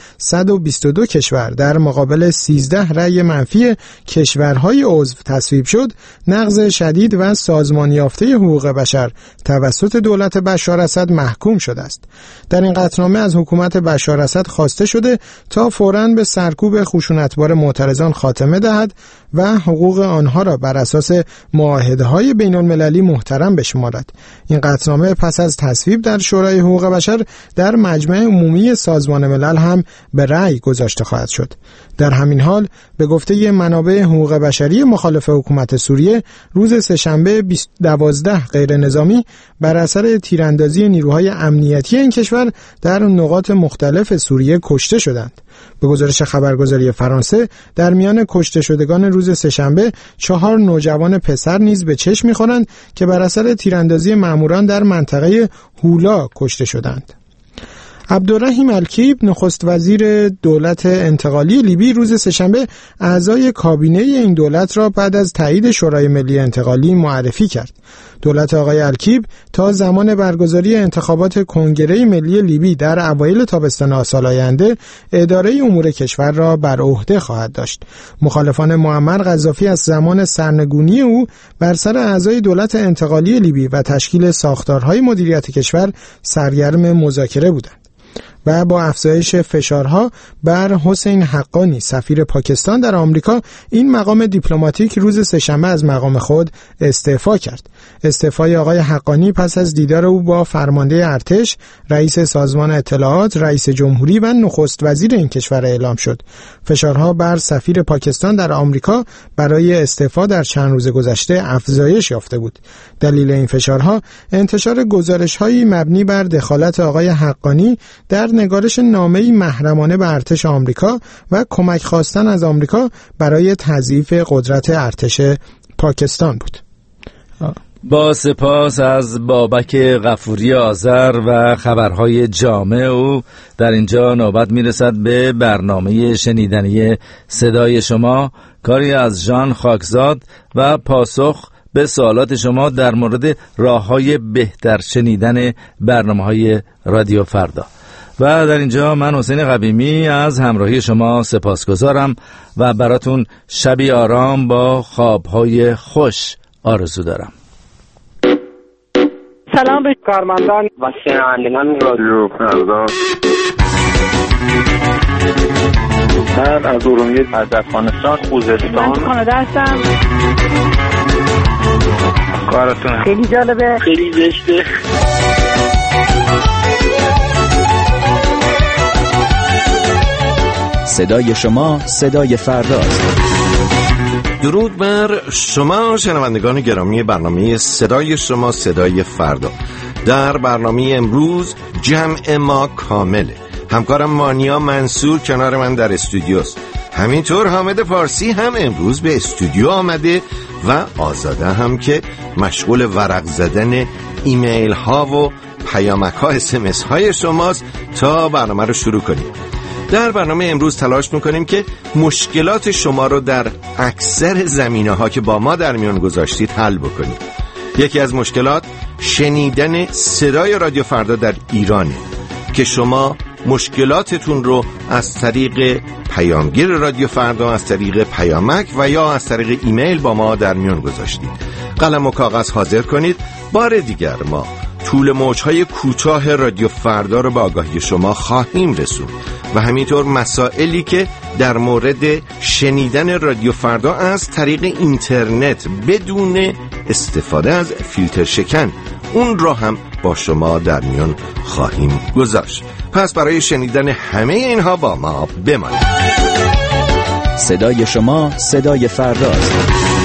122 کشور در مقابل 13 رأی منفی کشورهای عضو تصویب شد، نقض شدید و سازمان یافته حقوق بشر توسط دولت بشار اسد محکوم شده است. در این قطعنامه از حکومت بشار اسد خواسته شده تا فوراً به سرکوب خشونتبار معترضان خاتمه دهد و حقوق آنها را بر اساس معاهده‌های بین‌المللی محترم بشمارد. این قطعنامه پس از تصویب در شورای حقوق بشر در مجمع عمومی سازمان ملل هم به رأی گذاشته خواهد شد. در همین حال به گفته منابع حقوق بشری مخالف حکومت سوریه، روز سه‌شنبه 12 غیر نظامی بر اثر تیراندازی نیروهای امنیتی این کشور در نقاط مختلف سوریه کشته شدند. به گزارش خبرگزاری فرانسه، در میان کشته شدگان روز سه‌شنبه 4 نوجوان پسر نیز به چشم می‌خورند که بر اثر تیراندازی ماموران در منطقه هولا کشته شدند. عبدالرحیم الکیب، نخست وزیر دولت انتقالی لیبی، روز سه‌شنبه اعضای کابینه این دولت را بعد از تایید شورای ملی انتقالی معرفی کرد. دولت آقای الکیب تا زمان برگزاری انتخابات کنگره ملی لیبی در اوایل تابستان سال آینده اداره امور کشور را بر عهده خواهد داشت. مخالفان معمر قذافی از زمان سرنگونی او بر سر اعضای دولت انتقالی لیبی و تشکیل ساختارهای مدیریت کشور سرگرم مذاکره بودند و با افزایش فشارها بر حسین حقانی، سفیر پاکستان در آمریکا، این مقام دیپلماتیک روز سه‌شنبه از مقام خود استعفا کرد. استعفای آقای حقانی پس از دیدار او با فرمانده ارتش، رئیس سازمان اطلاعات، رئیس جمهوری و نخست وزیر این کشور اعلام شد. فشارها بر سفیر پاکستان در آمریکا برای استعفا در چند روز گذشته افزایش یافته بود. دلیل این فشارها انتشار گزارش‌هایی مبنی بر دخالت آقای حقانی در نگارش نامه‌ای محرمانه به ارتش آمریکا و کمک خواستن از آمریکا برای تضعیف قدرت ارتش پاکستان بود. با سپاس از بابک غفوری آذر و خبرهای جامع او، در اینجا نوبت میرسد به برنامه شنیدنی صدای شما، کاری از ژان خاکزاد و پاسخ به سوالات شما در مورد راه‌های بهتر شنیدن برنامه‌های رادیو فردا. و در اینجا من حسین قویمی از همراهی شما سپاسگزارم و براتون شبی آرام با خوابهای خوش آرزو دارم. سلام به کارمندان و شنوندگان رادیو فردا. من از ارومیه از افغانستان خوزستان. من کانادا هستم. کارتون خیلی جالبه، خیلی زشته. صدای شما صدای فرداست. درود بر شما شنوندگان گرامی برنامه صدای شما صدای فردا. در برنامه امروز جمع ما کامله. همکارم مانیا منصور کنار من در استودیوست. همینطور حامد فارسی هم امروز به استودیو آمده و آزاده هم که مشغول ورق زدن ایمیل ها و پیامک ها SMS های شماست تا برنامه رو شروع کنیم. در برنامه امروز تلاش میکنیم که مشکلات شما رو در اکثر زمینه‌ها که با ما در میان گذاشتید حل بکنیم. یکی از مشکلات شنیدن صدای رادیو فردا در ایرانه که شما مشکلاتتون رو از طریق پیامگیر رادیو فردا، از طریق پیامک و یا از طریق ایمیل با ما در میان گذاشتید. قلم و کاغذ حاضر کنید. بار دیگر ما طول موج‌های کوتاه رادیو فردا رو به آگاهی شما خواهیم رسوند و همینطور مسائلی که در مورد شنیدن رادیو فردا از طریق اینترنت بدون استفاده از فیلتر شکن، اون رو هم با شما در میان خواهیم گذاشت. پس برای شنیدن همه اینها با ما بمانید. صدای شما صدای فرداست.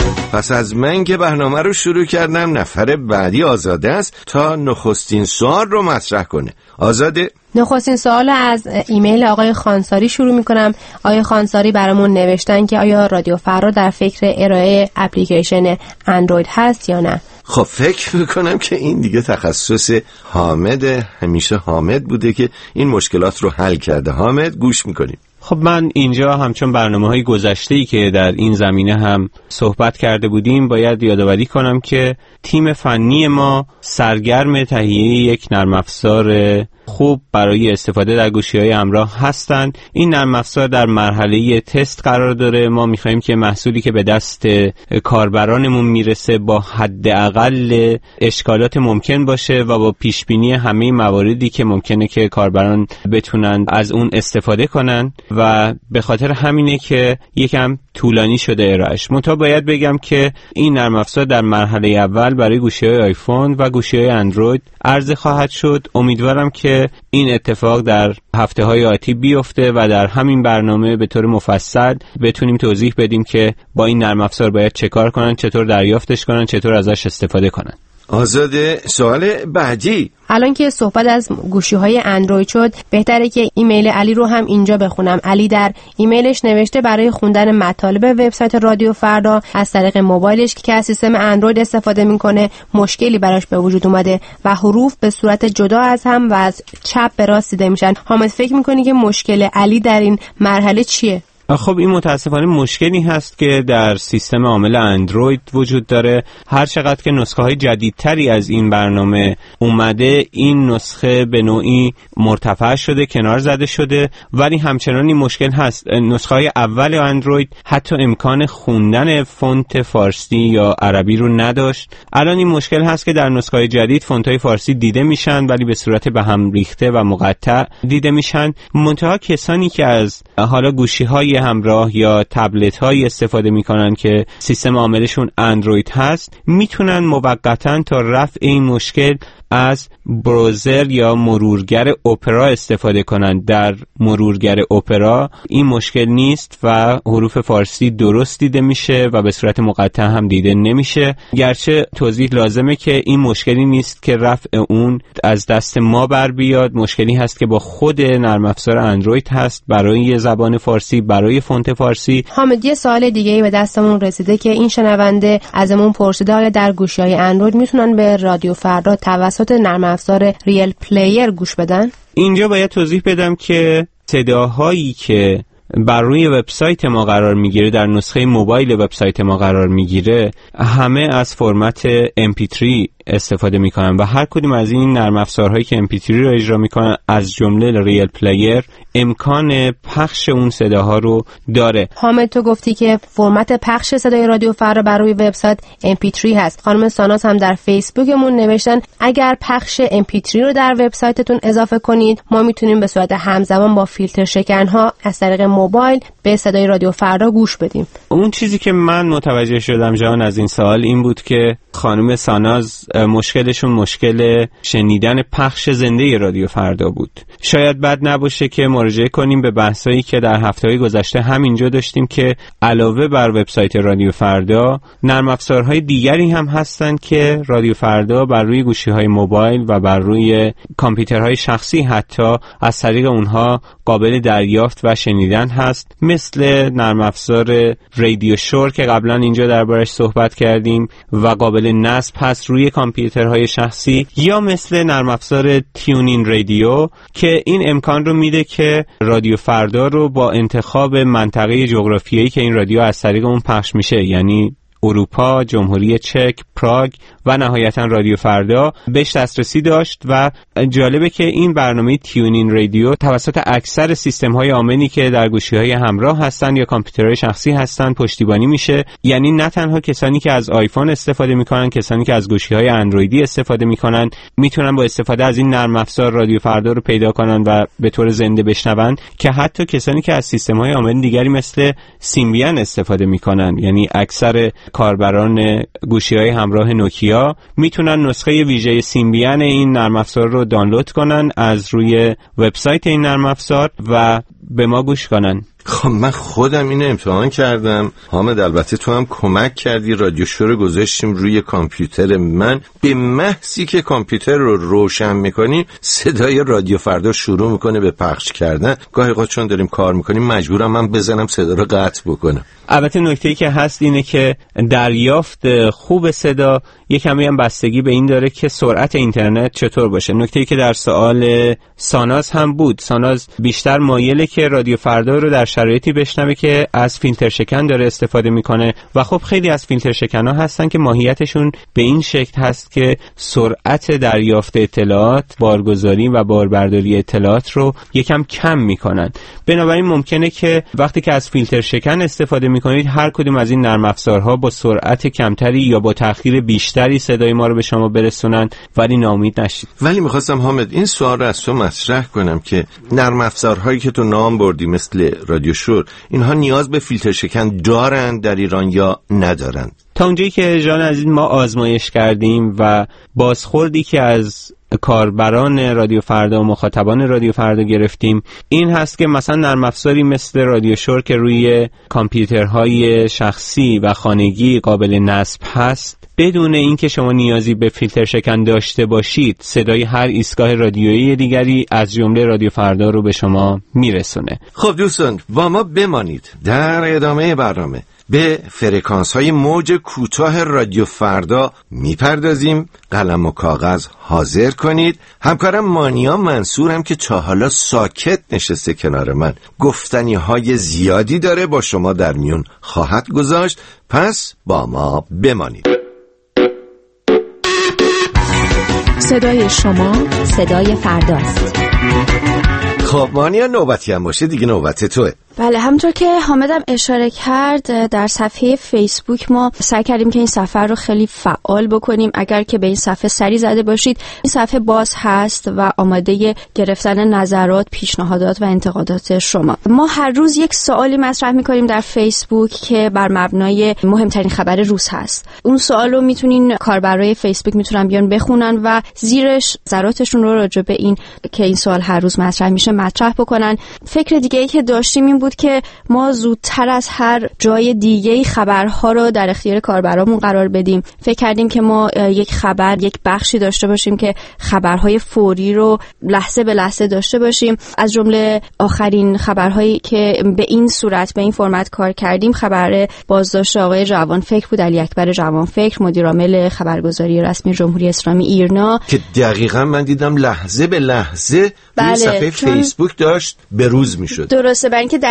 پس از من که برنامه رو شروع کردم، نفر بعدی آزاده است تا نخستین سوال رو مطرح کنه. آزاده؟ نخستین سوال از ایمیل آقای خانساری شروع میکنم. آقای خانساری برامون نوشتن که آیا رادیو فردا در فکر ارائه اپلیکیشن اندروید هست یا نه؟ خب فکر میکنم که این دیگه تخصص حامد، همیشه حامد بوده که این مشکلات رو حل کرده. حامد گوش میکنیم. خب من اینجا همچون برنامه‌های گذشته‌ای که در این زمینه هم صحبت کرده بودیم باید یادآوری کنم که تیم فنی ما سرگرم تهیه یک نرم افزار خوب برای استفاده در گوشی‌های همراه هستند. این نرم افزار در مرحله تست قرار داره. ما می‌خوایم که محصولی که به دست کاربرانمون میرسه با حداقل اشکالات ممکن باشه و با پیشبینی همه مواردی که ممکنه که کاربران بتونن از اون استفاده کنن و به خاطر همینه که یکم طولانی شده ارائهش. منتها باید بگم که این نرم افزار در مرحله اول برای گوشی‌های آیفون و گوشی‌های اندروید عرضه خواهد شد. امیدوارم که این اتفاق در هفته‌های آتی بیفته و در همین برنامه به طور مفصل بتونیم توضیح بدیم که با این نرم افزار باید چه کار کنن، چطور دریافتش کنن، چطور ازش استفاده کنن. آزاده، سوال بعدی. الان که صحبت از گوشی‌های اندروید شد، بهتره که ایمیل علی رو هم اینجا بخونم. علی در ایمیلش نوشته برای خوندن مطالب وبسایت رادیو فردا از طریق موبایلش که از سیستم اندروید استفاده میکنه مشکلی براش به وجود اومده و حروف به صورت جدا از هم و از چپ به راست دیده میشن. حامد فکر میکنی که مشکل علی در این مرحله چیه؟ خب این متاسفانه مشکلی هست که در سیستم عامل اندروید وجود داره. هر چقدر که نسخه های جدیدتری از این برنامه اومده، این نسخه به نوعی مرتفع شده، کنار زده شده، ولی همچنان این مشکل هست. نسخه های اول اندروید حتی امکان خوندن فونت فارسی یا عربی رو نداشت. الان این مشکل هست که در نسخه های جدید فونت های فارسی دیده میشن ولی به صورت به هم ریخته و مقطع دیده میشن. منتها کسانی که از حالا گوشی های همراه یا تبلت های استفاده میکنن که سیستم عاملشون اندروید هست، میتونن موقتا تا رفع این مشکل از براوزر یا مرورگر اپرا استفاده کنند. در مرورگر اپرا این مشکل نیست و حروف فارسی درست دیده میشه و به صورت مقطع هم دیده نمیشه. گرچه توضیح لازمه که این مشکلی نیست که رفع اون از دست ما بر بیاد، مشکلی هست که با خود نرم افزار اندروید هست برای زبان فارسی، برای فونت فارسی. حامد، یه سوال دیگه‌ای به دستمون رسیده که این شنونده ازمون پرسیده آیا در گوشی‌های اندروید میتونن به رادیو فردا توسط نرم افزار ریل پلیر گوش بدن؟ اینجا باید توضیح بدم که صداهایی که بر روی وبسایت ما قرار میگیره، در نسخه موبایل وبسایت ما قرار میگیره، همه از فرمت MP3 استفاده میکنن و هر کدوم از این نرم افزارهایی که MP3 رو اجرا میکنن از جمله ریل پلیر امکان پخش اون صداها رو داره. حامد تو گفتی که فرمت پخش صدای رادیو فردا بر روی وبسایت MP3 هست. خانم ساناز هم در فیسبوکمون نوشتن اگر پخش MP3 رو در وبسایتتون اضافه کنید ما میتونیم به صورت همزمان با فیلتر شکنها از طریق موبایل به صدای رادیو فردا گوش بدیم. اون چیزی که من متوجه شدم جان از این سوال این بود که خانم ساناز مشکلشون مشکل شنیدن پخش زنده رادیو فردا بود. شاید بد نباشه که مراجعه کنیم به بحثایی که در هفته‌های گذشته همینجا داشتیم که علاوه بر وبسایت رادیو فردا نرم افزارهای دیگری هم هستن که رادیو فردا بر روی گوشی‌های موبایل و بر روی کامپیوترهای شخصی حتی از طریق اونها قابل دریافت و شنیدن هست، مثل نرم افزار رادیو شور که قبلا اینجا دربارش صحبت کردیم و قابل نصب هست روی کامپیوترهای شخصی، یا مثل نرم افزار تیونین رادیو که این امکان رو میده که رادیو فردا رو با انتخاب منطقه جغرافیایی که این رادیو از طریق اون پخش میشه، یعنی اروپا، جمهوری چک، پراگ و نهایتا رادیو فردا بهش دسترسی داشت. و جالبه که این برنامه تیونین رادیو توسط اکثر سیستم‌های آمنی که در گوشی‌های همراه هستن یا کامپیوترهای شخصی هستن پشتیبانی میشه، یعنی نه تنها کسانی که از آیفون استفاده میکنن، کسانی که از گوشی‌های اندرویدی استفاده میکنن میتونن با استفاده از این نرم افزار رادیو فردا رو پیدا کنن و به طور زنده بشنون، که حتی کسانی که از سیستم‌های آمن دیگری مثل سیمبیان استفاده میکنن، یعنی اکثر کاربران گوشی‌های همراه نوکیا میتونن نسخه ویژه سیمبیان این نرم افزار رو دانلود کنن از روی وبسایت این نرم افزار و به ما گوش کنن. خب من خودم اینو امتحان کردم. حامد البته تو هم کمک کردی، رادیو شو رو گذاشتیم روی کامپیوتر من. به محضی که کامپیوتر رو روشن میکنیم صدای رادیو فردا شروع میکنه به پخش کردن. گاهی اوقات چون داریم کار میکنیم مجبورم من بزنم صدا رو قطع بکنم. البته نکته‌ای که هست اینه که دریافت خوب صدا یک کمی هم بستگی به این داره که سرعت اینترنت چطور باشه. نکته‌ای که در سوال ساناز هم بود، ساناز بیشتر مایله که رادیو فردا رو در شرایطی بشنوه که از فیلتر شکن داره استفاده میکنه و خب خیلی از فیلتر شکن‌ها هستن که ماهیتشون به این شکل هست که سرعت دریافت اطلاعات، بارگذاری و باربرداری اطلاعات رو یکم کم میکنن. بنابراین ممکنه که وقتی که از فیلتر شکن استفاده میکنید هر کدوم از این نرم افزارها با سرعت کمتری یا با تأخیر بیشتری صدای ما رو به شما برسونن، ولی ناامید نشید. ولی میخواستم حامد این سوال رو از تو مطرح کنم که نرم افزارهایی که تو نام بردی مثل رادیو شور، اینها نیاز به فیلتر شکن دارن در ایران یا ندارن؟ تا اونجایی که جان عزیز ما آزمایش کردیم و بازخوردی که از کاربران رادیو فردا و مخاطبان رادیو فردا گرفتیم این هست که مثلا نرم افزاری مثل رادیو شور که روی کامپیوترهای شخصی و خانگی قابل نصب هست، بدون اینکه شما نیازی به فیلتر شکن داشته باشید صدای هر ایستگاه رادیویی دیگری از جمله رادیو فردا رو به شما میرسونه. خب دوستان با ما بمانید. در ادامه برنامه به فرکانس های موج کوتاه رادیو فردا میپردازیم. قلم و کاغذ حاضر کنید. همکارم مانیا منصور هم که تا حالا ساکت نشسته کنار من گفتنی های زیادی داره با شما در میون خواهد گذاشت، پس با ما بمانید. صدای شما صدای فرداست. خب مانیا نوبتی هم باشه دیگه نوبت توه. بله، همونطور که حامدم اشاره کرد در صفحه فیسبوک ما سعی کردیم که این صفحه رو خیلی فعال بکنیم. اگر که به این صفحه سری زده باشید این صفحه باز هست و آماده گرفتن نظرات، پیشنهادات و انتقادات شما. ما هر روز یک سوالی مطرح میکنیم در فیسبوک که بر مبنای مهمترین خبر روز هست. اون سوال رو میتونین کاربرای فیسبوک میتونن بیان بخونن و زیرش نظراتشون رو راجع به این که این سوال هر روز مطرح میشه مطرح بکنن. فکر دیگه ای که داشتیم این بود که ما زودتر از هر جای دیگه خبرها رو در اختیار کاربرامون قرار بدیم. فکر کردیم که ما یک بخشی داشته باشیم که خبرهای فوری رو لحظه به لحظه داشته باشیم. از جمله آخرین خبرهایی که به این صورت به این فرمت کار کردیم خبر بازداشت آقای جوانفکر بود، علی اکبر جوانفکر، مدیرعامل خبرگزاری رسمی جمهوری اسلامی ایرنا، که دقیقاً من دیدم لحظه به لحظه صفحه فیسبوک داشت به روز میشد. درسته، برای اینکه در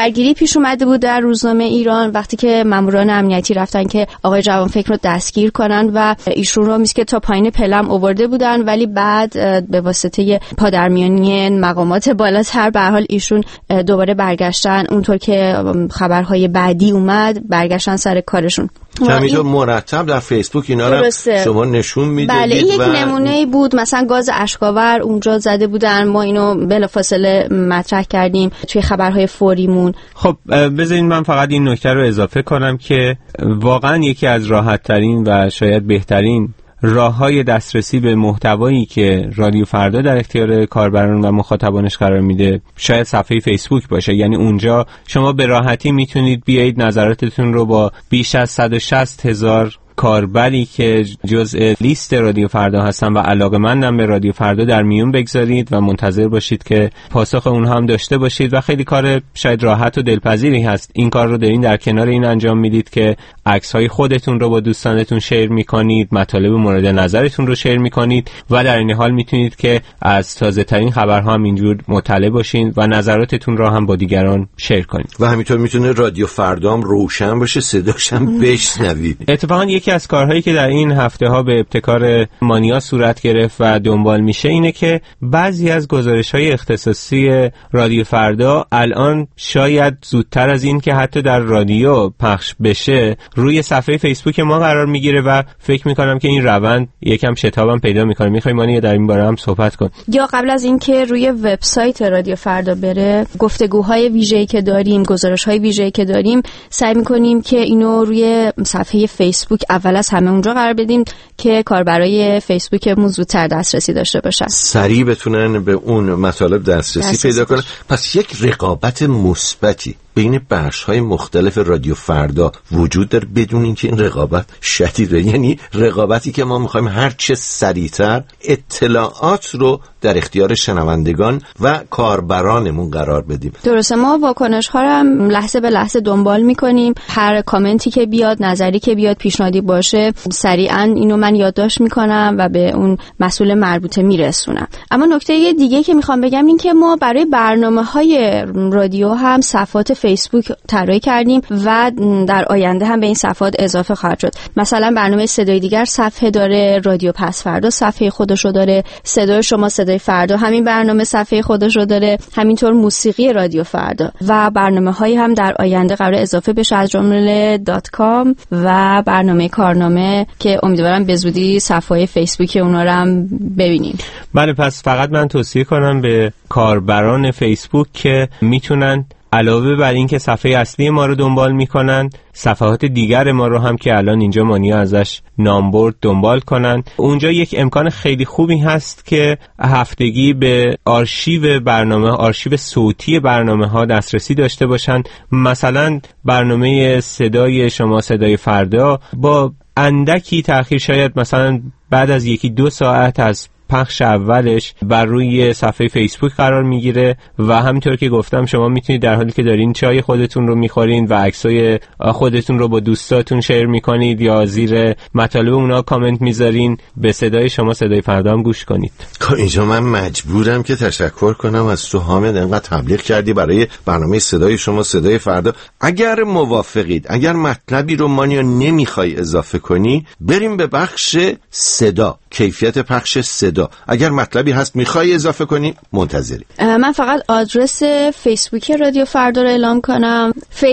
درگیری پیش اومده بود در روزنامه ایران وقتی که ماموران امنیتی رفتن که آقای جوانفکر رو دستگیر کنن و ایشون رو میگه تا پایین پلم آورده بودن، ولی بعد به واسطه پادرمیانی مقامات بالاتر به هر حال ایشون دوباره برگشتن، اونطور که خبرهای بعدی اومد برگشتن سر کارشون. همینطور مرتب در فیسبوک اینا رو شما نشون میدادید. بله، این یک نمونه‌ای بود. مثلا گاز اشک‌آور اونجا زده بودن، ما اینو بلافاصله مطرح کردیم توی خبرهای فوریمون. خب بذارین من فقط این نکته رو اضافه کنم که واقعا یکی از راحت‌ترین و شاید بهترین راه‌های دسترسی به محتوایی که رادیو فردا در اختیار کاربران و مخاطبانش قرار میده شاید صفحه فیسبوک باشه. یعنی اونجا شما به راحتی میتونید بیایید نظراتتون رو با بیش از 160,000 کاربری که جزء لیست رادیو فردا هستن و علاقه‌مندن به رادیو فردا در میون بگذارید و منتظر باشید که پاسخ اونها هم داشته باشید و خیلی کار شاید راحت و دلپذیری هست. این کار رو دارین در کنار این انجام میدید که عکس‌های خودتون رو با دوستانتون شیر می‌کنید، مطالب مورد نظرتون رو شیر می‌کنید و در این حال میتونید که از تازه‌ترین خبرها هم اینجور مطلع باشین و نظراتتون رو هم با دیگران شیر کنید. و همینطور میتونه رادیو فردا هم روشن باشه، صداش هم بشنوید. اتفاقاً یکی از کارهایی که در این هفته ها به ابتکار مانیا صورت گرفت و دنبال میشه اینه که بعضی از گزارش‌های اختصاصی رادیو فردا الان شاید زودتر از این که حتی در رادیو پخش بشه روی صفحه فیسبوک ما قرار میگیره و فکر میکنم که این روند یکم شتابم پیدا میکنه. میخوای مانیا در این باره هم صحبت کن؟ یا قبل از این که روی وبسایت رادیو فردا بره، گفتگوهای ویژه‌ای که داریم، گزارش‌های ویژه‌ای که داریم، سعی میکنیم که اینو روی صفحه فیسبوک اول از همه اونجا قرار بدیم که کاربرای فیسبوکمون زودتر دسترسی داشته باشن، سریع بتونن به اون مطالب دسترسی پیدا کنن. پس یک رقابت مثبتی بین بخش‌های مختلف رادیو فردا وجود داره بدون اینکه این رقابت شدیده. یعنی رقابتی که ما می‌خوایم هر چه سریعتر اطلاعات رو در اختیار شنوندگان و کاربرانمون قرار بدیم. درسته، ما واکنش‌ها رو هم لحظه به لحظه دنبال می‌کنیم. هر کامنتی که بیاد، نظری که بیاد، پیشنهادی باشه، سریعاً اینو من یادداشت می‌کنم و به اون مسئول مربوطه میرسونم. اما نکته دیگه که می‌خوام بگم این که ما برای برنامه‌های رادیو هم صفحات فیسبوک طراحی کردیم و در آینده هم به این صفحات اضافه خواهد شد. مثلا برنامه صدای دیگر صفحه داره، رادیو پس فردا صفحه خودشو داره، صدای شما صدای فردا همین برنامه صفحه خودشو داره، همینطور موسیقی رادیو فردا و برنامه‌هایی هم در آینده قرار اضافه بشه از جمله .com و برنامه کارنامه که امیدوارم به زودی صفحه فیسبوک اونا رو هم ببینیم. بله، پس فقط من توصیه کنم به کاربران فیسبوک که میتونن علاوه بر این که صفحه اصلی ما رو دنبال میکنن، صفحات دیگر ما رو هم که الان اینجا مانیا ازش نام برد دنبال کنن. اونجا یک امکان خیلی خوبی هست که هفتگی به آرشیو برنامه، آرشیو صوتی برنامه ها دسترسی داشته باشن. مثلا برنامه صدای شما صدای فردا با اندکی تأخیر، شاید مثلا بعد از 1-2 ساعت از پخش اولش بر روی صفحه فیسبوک قرار میگیره و همینطور که گفتم شما میتونید در حالی که دارین چای خودتون رو میخورین و عکسای خودتون رو با دوستاتون شیر میکنید یا زیر مطالب اونا کامنت میذارین به صدای شما صدای فردا هم گوش کنید. اینجا من مجبورم که تشکر کنم از تو حامد، انقدر تبلیغ کردی برای برنامه صدای شما صدای فردا. اگر موافقید، اگر مطلبی رو مانیا نمیخوای اضافه کنی، بریم به بخش صدا، کیفیت پخش صدا. اگر مطلبی هست میخوای اضافه کنی منتظری. من فقط آدرس فیسبوک رادیو فردا رو اعلام کنم،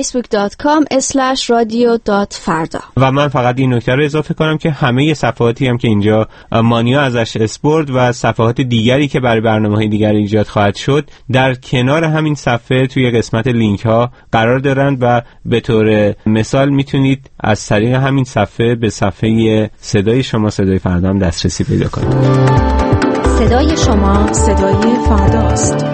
facebook.com/radio.farda. و من فقط این نکته رو اضافه کنم که همه صفحاتی هم که اینجا مانیا ازش اسپورت و صفحات دیگری که برای برنامه‌های دیگر ایجاد خواهد شد در کنار همین صفحه توی قسمت لینک ها قرار دارند و به طور مثال میتونید از طریق همین صفحه به صفحه صدای شما صدای فردا هم دسترسی پیدا کنید. صدای شما صدای فرداست.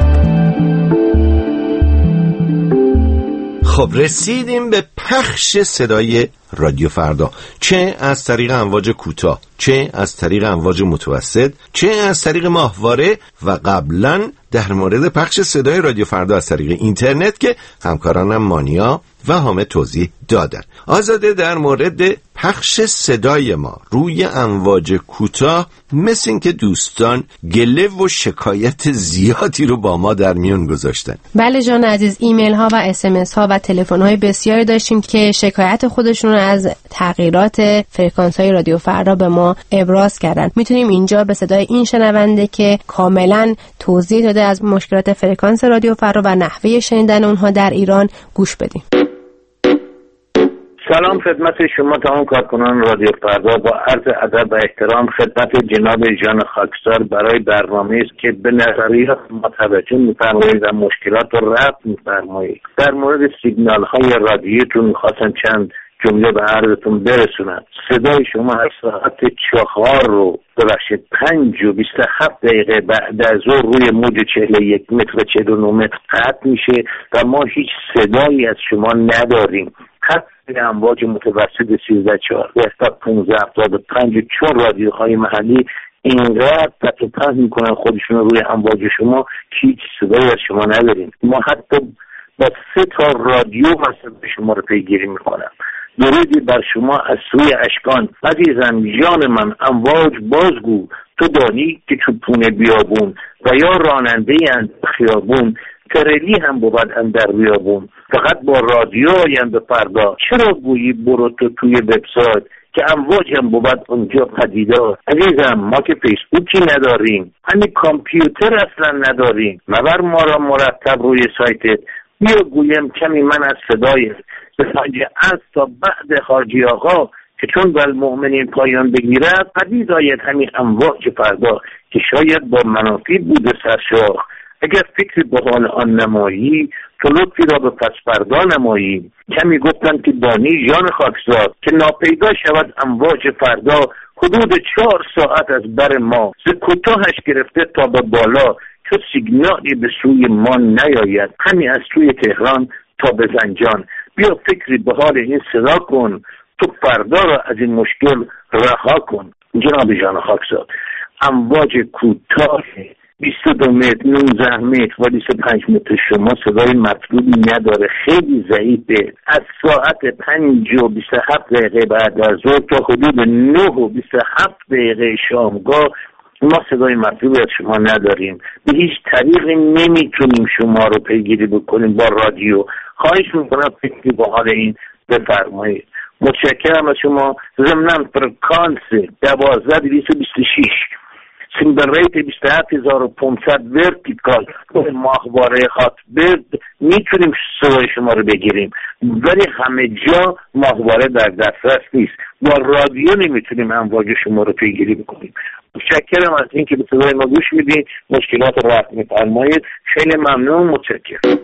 خب رسیدیم به پخش صدای رادیو فردا، چه از طریق امواج کوتاه، چه از طریق امواج متوسط، چه از طریق ماهواره و قبلا در مورد پخش صدای رادیو فردا از طریق اینترنت که همکارانم مانیا و حامد توضیح دادن. آزاده در مورد پخش صدای ما روی امواج کوتاه مثل این که دوستان گله و شکایت زیادی رو با ما در میون گذاشتن. بله جان عزیز، ایمیل ها و اسمس ها و تلفن های بسیاری داشتیم که شکایت خودشون رو از تغییرات فرکانس های رادیو فردا به ما ابراز کردن. میتونیم اینجا به صدای این شنونده که کاملا توضیح داده از مشکلات فرکانس رادیو فردا و نحوه شنیدن اونها در ایران گوش بدیم. سلام خدمت شما تمام کارکنان رادیو فردا. با عرض ادب و احترام خدمت جناب ژان خاکسار برای برنامه‌ای است که به نظریات ما توجه می‌فرمایید و مشکلات رو رفع می‌فرمایید. در مورد سیگنال‌های رادیویتون می‌خواستم چند جمله به عرضتون برسونم. صدای شما از ساعت 4 رو ببخشید 5:27 بعد از ظهر روی موج 41 متر و 49 متر قطع میشه و ما هیچ صدایی از شما نداریم. حتی امواج متوسط 13-14 تا 15-75 چون رادیوهای محلی اینقدر پس و پس میکنن خودشون روی امواج شما که هیچ صدایی از شما نداریم. ما حتی با 3 رادیو واسه شما رو پیگیری میکنم. درودی بر شما از سوی اشکان. عزیزم جان من، امواج بازگو تو دانی که چوپونه بیابون و یا راننده اند خیابون، ترلی هم بود اندر بیابون، فقط با رادیو آیم به فردا. چرا گویی برو تو توی وبسایت که امواج هم بود اونجا پدیدار. عزیزم ما که فیسبوکی نداریم، همین کامپیوتر اصلا نداریم. مبر ما را مرتب روی سایتت. بیا گویم کمی من از صدای از تا بعد حاجی آقا که چون بل مؤمنین پایان بگیرد پدید آید همین امواج فردا که شاید با منافی بوده سرشاخ. اگر فکری به حال آن نمایی تو لطفی را به پس فردا نمایی. کمی گفتن که دانی جان خاکزاد که ناپیدا شود امواج فردا. حدود 4 ساعت از بر ما ز کوتاهش گرفته تا به بالا، چو سیگنالی به سوی ما نیاید همین از سوی تهران تا به زنجان. بیا فکری به حال این صدا کن، تو فردا را از این مشکل رها کن. جناب جان خاکزاد، امواج کوتاه 22 متر 19 متر و 25 متر شما صدای مطلوبی نداره، خیلی ضعیفه. از ساعت 5:27 بعد از ظهر تا حدود 9:27 شامگاه ما صدای مطلوبی از شما نداریم. به هیچ طریقی نمیتونیم شما رو پیگیری بکنیم با رادیو. خواهش میکنم فکری با حال این بفرمایید. متشکرم از شما. ضمناً فرکانس 12226 سیمبل ریت 27500 ورتیکال ماهواره هاتبرد میتونیم صدای شما رو بگیریم، ولی همه جا ماهواره در دسترس نیست. با رادیو نمیتونیم امواج شما رو پیگیری بکنیم. متشکرم از اینکه به صدای ما گوش میدین، مشکلات رو رفع می‌فرمایید. خیلی ممنون، متشکرم.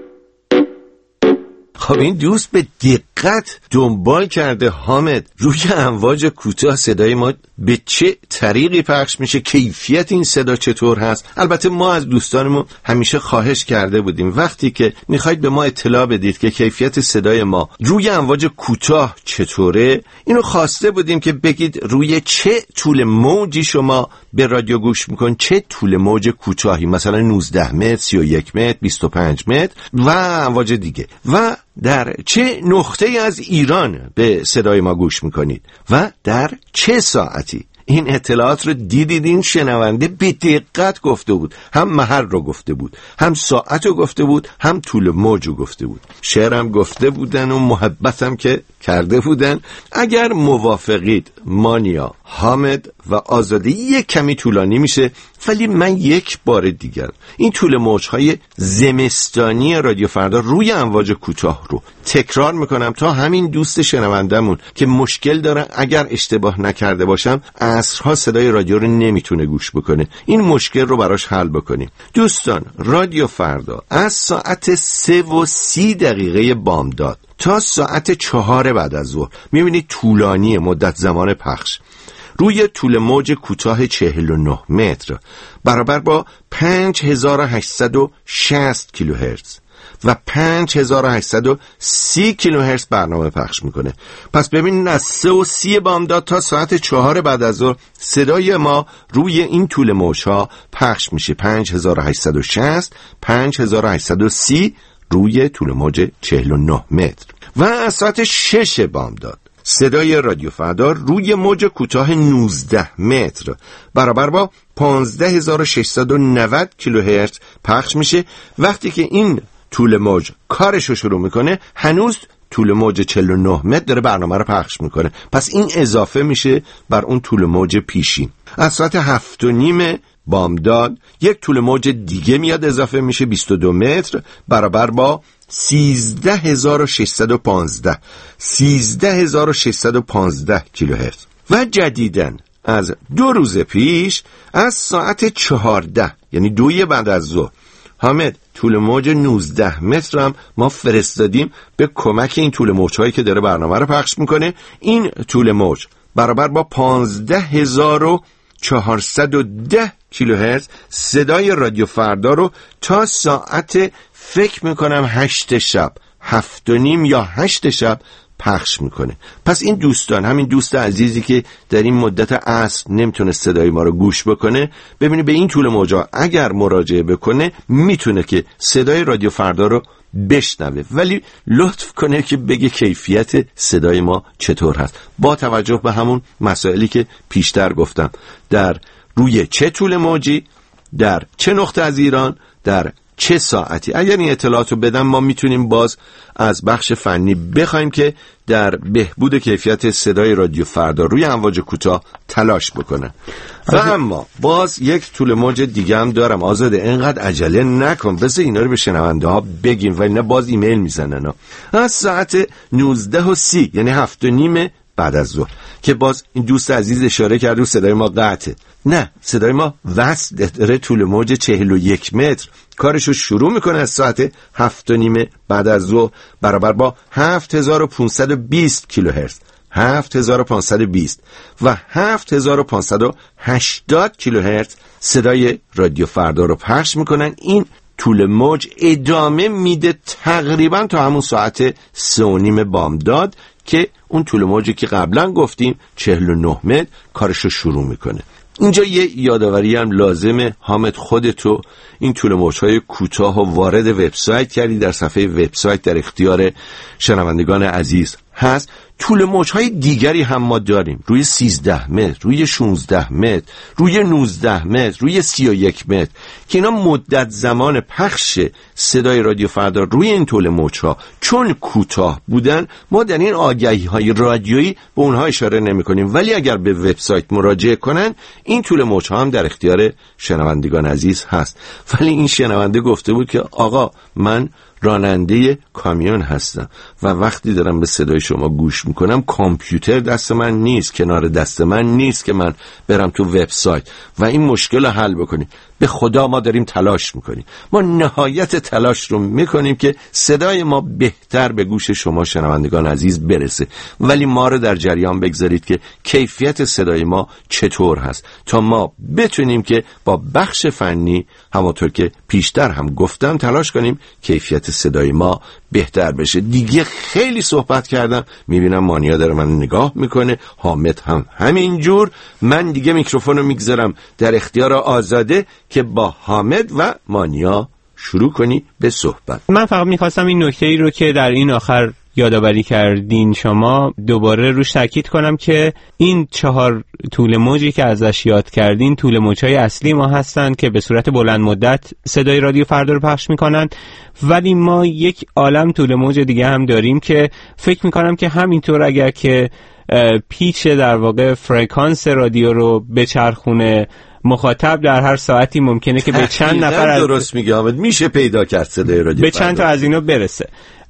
خب این دوست به دقت دنبال کرده حامد روی امواج کوتاه صدای ما به چه طریقی پخش میشه، کیفیت این صدا چطور هست. البته ما از دوستانمون همیشه خواهش کرده بودیم وقتی که میخواید به ما اطلاع بدید که کیفیت صدای ما روی امواج کوتاه چطوره، اینو خواسته بودیم که بگید روی چه طول موجی شما به رادیو گوش میکنید، چه طول موج کوتاهی، مثلا 19 متر 31 متر 25 متر و امواج دیگه، و در چه نقطه از ایران به صدای ما گوش میکنید و در چه ساعتی. این اطلاعات رو دیدید این شنونده به دقت گفته بود، هم محل رو گفته بود، هم ساعت رو گفته بود، هم طول موج رو گفته بود. شعرم گفته بودن و محبتم که کرده بودن. اگر موافقید مانیا، حامد و آزاده یک کمی طولانی میشه، ولی من یک بار دیگر این طول موجهای زمستانی رادیو فردا روی امواج کوتاه رو تکرار میکنم تا همین دوست شنوندمون که مشکل داره، اگر اشتباه نکرده باشم عصرها صدای رادیو رو نمیتونه گوش بکنه، این مشکل رو براش حل بکنیم. دوستان، رادیو فردا از ساعت 3:30 بامداد تا ساعت 4 بعد از ظهر میبینید طولانی مدت زمان پخش روی طول موج کوتاه 49 متر برابر با 5860 کیلوهرتز و 5830 کیلوهرتز برنامه پخش میکنه. پس ببینید از 3:30 بامداد تا ساعت 4 بعد از ظهر صدای ما روی این طول موجها پخش میشه. 5860 5830 روی طول موج 49 متر و از ساعت 6 بامداد صدای رادیو فردا روی موج کوتاه 19 متر برابر با 15690 کیلوهرتز پخش میشه. وقتی که این طول موج کارش رو شروع میکنه هنوز طول موج 49 متر داره برنامه رو پخش میکنه، پس این اضافه میشه بر اون طول موج پیشین. از ساعت 7:30 بامداد یک طول موج دیگه میاد اضافه میشه 22 متر برابر با 13615 کیلوهرتز. و جدیداً از 2 روز پیش از ساعت 14 یعنی 2 بعد از ظهر حامد طول موج 19 متر هم ما فرستادیم به کمک این طول موج هایی که داره برنامه رو پخش میکنه. این طول موج برابر با 15410 کیلوهرتز صدای رادیو فردا رو تا ساعت فکر میکنم 8 شب 7:30 یا 8 شب پخش میکنه. پس این دوستان، همین دوست عزیزی که در این مدت عصر نمیتونه صدای ما رو گوش بکنه، ببینی به این طول موجا اگر مراجعه بکنه میتونه که صدای رادیو فردا رو بشنوه، ولی لطف کنه که بگه کیفیت صدای ما چطور هست با توجه به همون مسائلی که پیشتر گفتم، در روی چه طول موجی، در چه نقطه از ایران، در چه ساعتی. اگر این اطلاعات رو بدم ما میتونیم باز از بخش فنی بخوایم که در بهبود کیفیت صدای رادیو فردا روی امواج کوتاه تلاش بکنن. و اما باز یک طول موج دیگه هم دارم. آزاده اینقدر عجله نکن، بس اینا رو به شنونده ها بگیم و اینا باز ایمیل میزنن. از ساعت 19:30 یعنی 7:30 بعد از ظهر که باز این دوست عزیز اشاره کرد رو صدای ما قطعه. نه، صدای ما وصل داره، طول موج 41 متر کارشو شروع میکنه از ساعت 7:30 بعد از ظهر برابر با 7520 کیلوهرتز 7520 و 7580 کیلوهرتز صدای رادیو فردا رو پخش میکنن. این طول موج ادامه میده تقریبا تا همون ساعت 3:30 بامداد که اون طول موجی که قبلا گفتیم 49 متر کارشو شروع میکنه. اینجا یه یادآوری هم لازمه. حامد خودتو این طول موج‌های کوتاه و وارد وبسایت کردی، در صفحه وبسایت در اختیار شنوندگان عزیز هست. طول موج‌های دیگری هم ما داریم روی 13 متر، روی 16 متر، روی 19 متر، روی 31 متر که اینا مدت زمان پخش صدای رادیو فردا روی این طول موج‌ها چون کوتاه بودن ما در این آگهی‌های رادیویی به اونها اشاره نمی‌کنیم، ولی اگر به وبسایت مراجعه کنن این طول موج‌ها هم در اختیار شنوندگان عزیز هست. ولی این شنونده گفته بود که آقا من راننده کامیون هستم و وقتی دارم به صدای شما گوش میکنم کامپیوتر دست من نیست، کنار دست من نیست که من برم تو وبسایت و این مشکل رو حل بکنیم. به خدا ما داریم تلاش میکنیم، ما نهایت تلاش رو میکنیم که صدای ما بهتر به گوش شما شنوندگان عزیز برسه، ولی ما رو در جریان بگذارید که کیفیت صدای ما چطور هست تا ما بتونیم که با بخش فنی همونطور که پیشتر هم گفتم تلاش کنیم کیفیت صدای ما بهتر بشه. دیگه خیلی صحبت کردم، میبینم مانیا داره من نگاه میکنه، حامد هم همینجور. من دیگه میکروفون رو میگذارم در اختیار آزاده که با حامد و مانیا شروع کنی به صحبت. من فقط میخواستم این نکته‌ای رو که در این آخر یادآوری کردین شما دوباره روش تاکید کنم که این 4 طول موجی که ازش یاد کردین طول موج‌های اصلی ما هستن که به صورت بلند مدت صدای رادیو فردا رو پخش میکنن، ولی ما یک عالم طول موج دیگه هم داریم که فکر میکنم که همینطور اگر که پیچ در واقع فرکانس رادیو رو بچرخونه مخاطب در هر ساعتی ممکنه که به چند نفر درست میگه حامد میشه پیدا کرد صدای رادیو به چند تا از اینا برسه.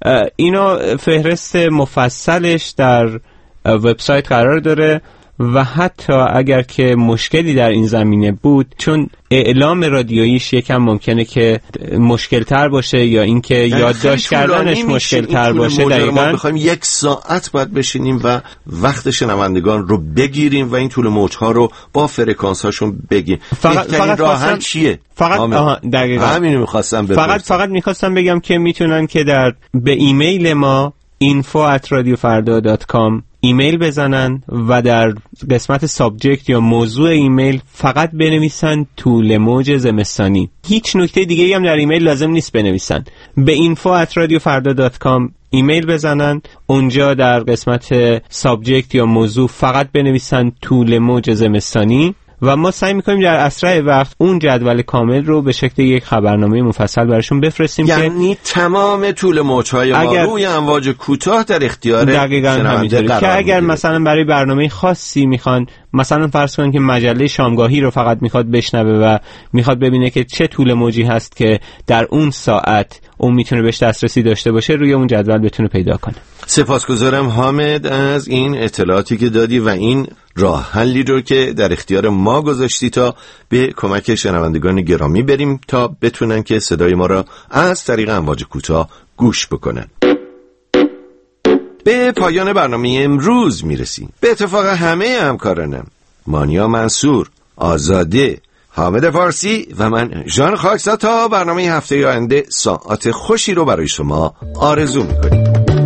اینا فهرست مفصلش در وبسایت قرار داره و حتی اگر که مشکلی در این زمینه بود چون اعلام رادیوییش یکم ممکنه که مشکل تر باشه یا اینکه یادداشت کردنش مشکل تر باشه. دقیقاً ما بخوایم 1 ساعت باید بشینیم و وقت شنوندگان رو بگیریم و این طول موج‌ها رو با فرکانس هاشون بگیم. فقط راه حل چیه؟ دقیقاً همین می‌خواستم بگم. فقط می‌خواستم بگم که میتونن که به ایمیل ما info@radiofarda.com ایمیل بزنن و در قسمت سابجکت یا موضوع ایمیل فقط بنویسن طول موج زمستانی. هیچ نکته دیگه‌ای هم در ایمیل لازم نیست بنویسن. به info@radiofarda.com ایمیل بزنن، اونجا در قسمت سابجکت یا موضوع فقط بنویسن طول موج زمستانی و ما سعی میکنیم در اسرع وقت اون جدول کامل رو به شکل یک خبرنامه مفصل براشون بفرستیم. یعنی تمام طول موج‌های ما روی امواج کوتاه در اختیار شنونده قرار که اگر مثلا برای برنامه خاصی میخوان، مثلا فرض کنن که مجله شامگاهی رو فقط میخواد بشنوه و میخواد ببینه که چه طول موجی هست که در اون ساعت اون میتونه بهش دسترسی داشته باشه، روی اون جدول بتونه پیدا کنه. سپاسگزارم حامد از این اطلاعاتی که دادی و این راه حلی رو که در اختیار ما گذاشتی تا به کمک شنوندگان گرامی بریم تا بتونن که صدای ما را از طریق امواج کوتاه گوش بکنن. به پایان برنامه امروز میرسیم. به اتفاق همه همکارانم، مانیا منصور، آزاده، حامد فارسی و من ژان خاکسا تا برنامه هفته آینده ساعت خوشی رو برای شما آرزو میکنیم.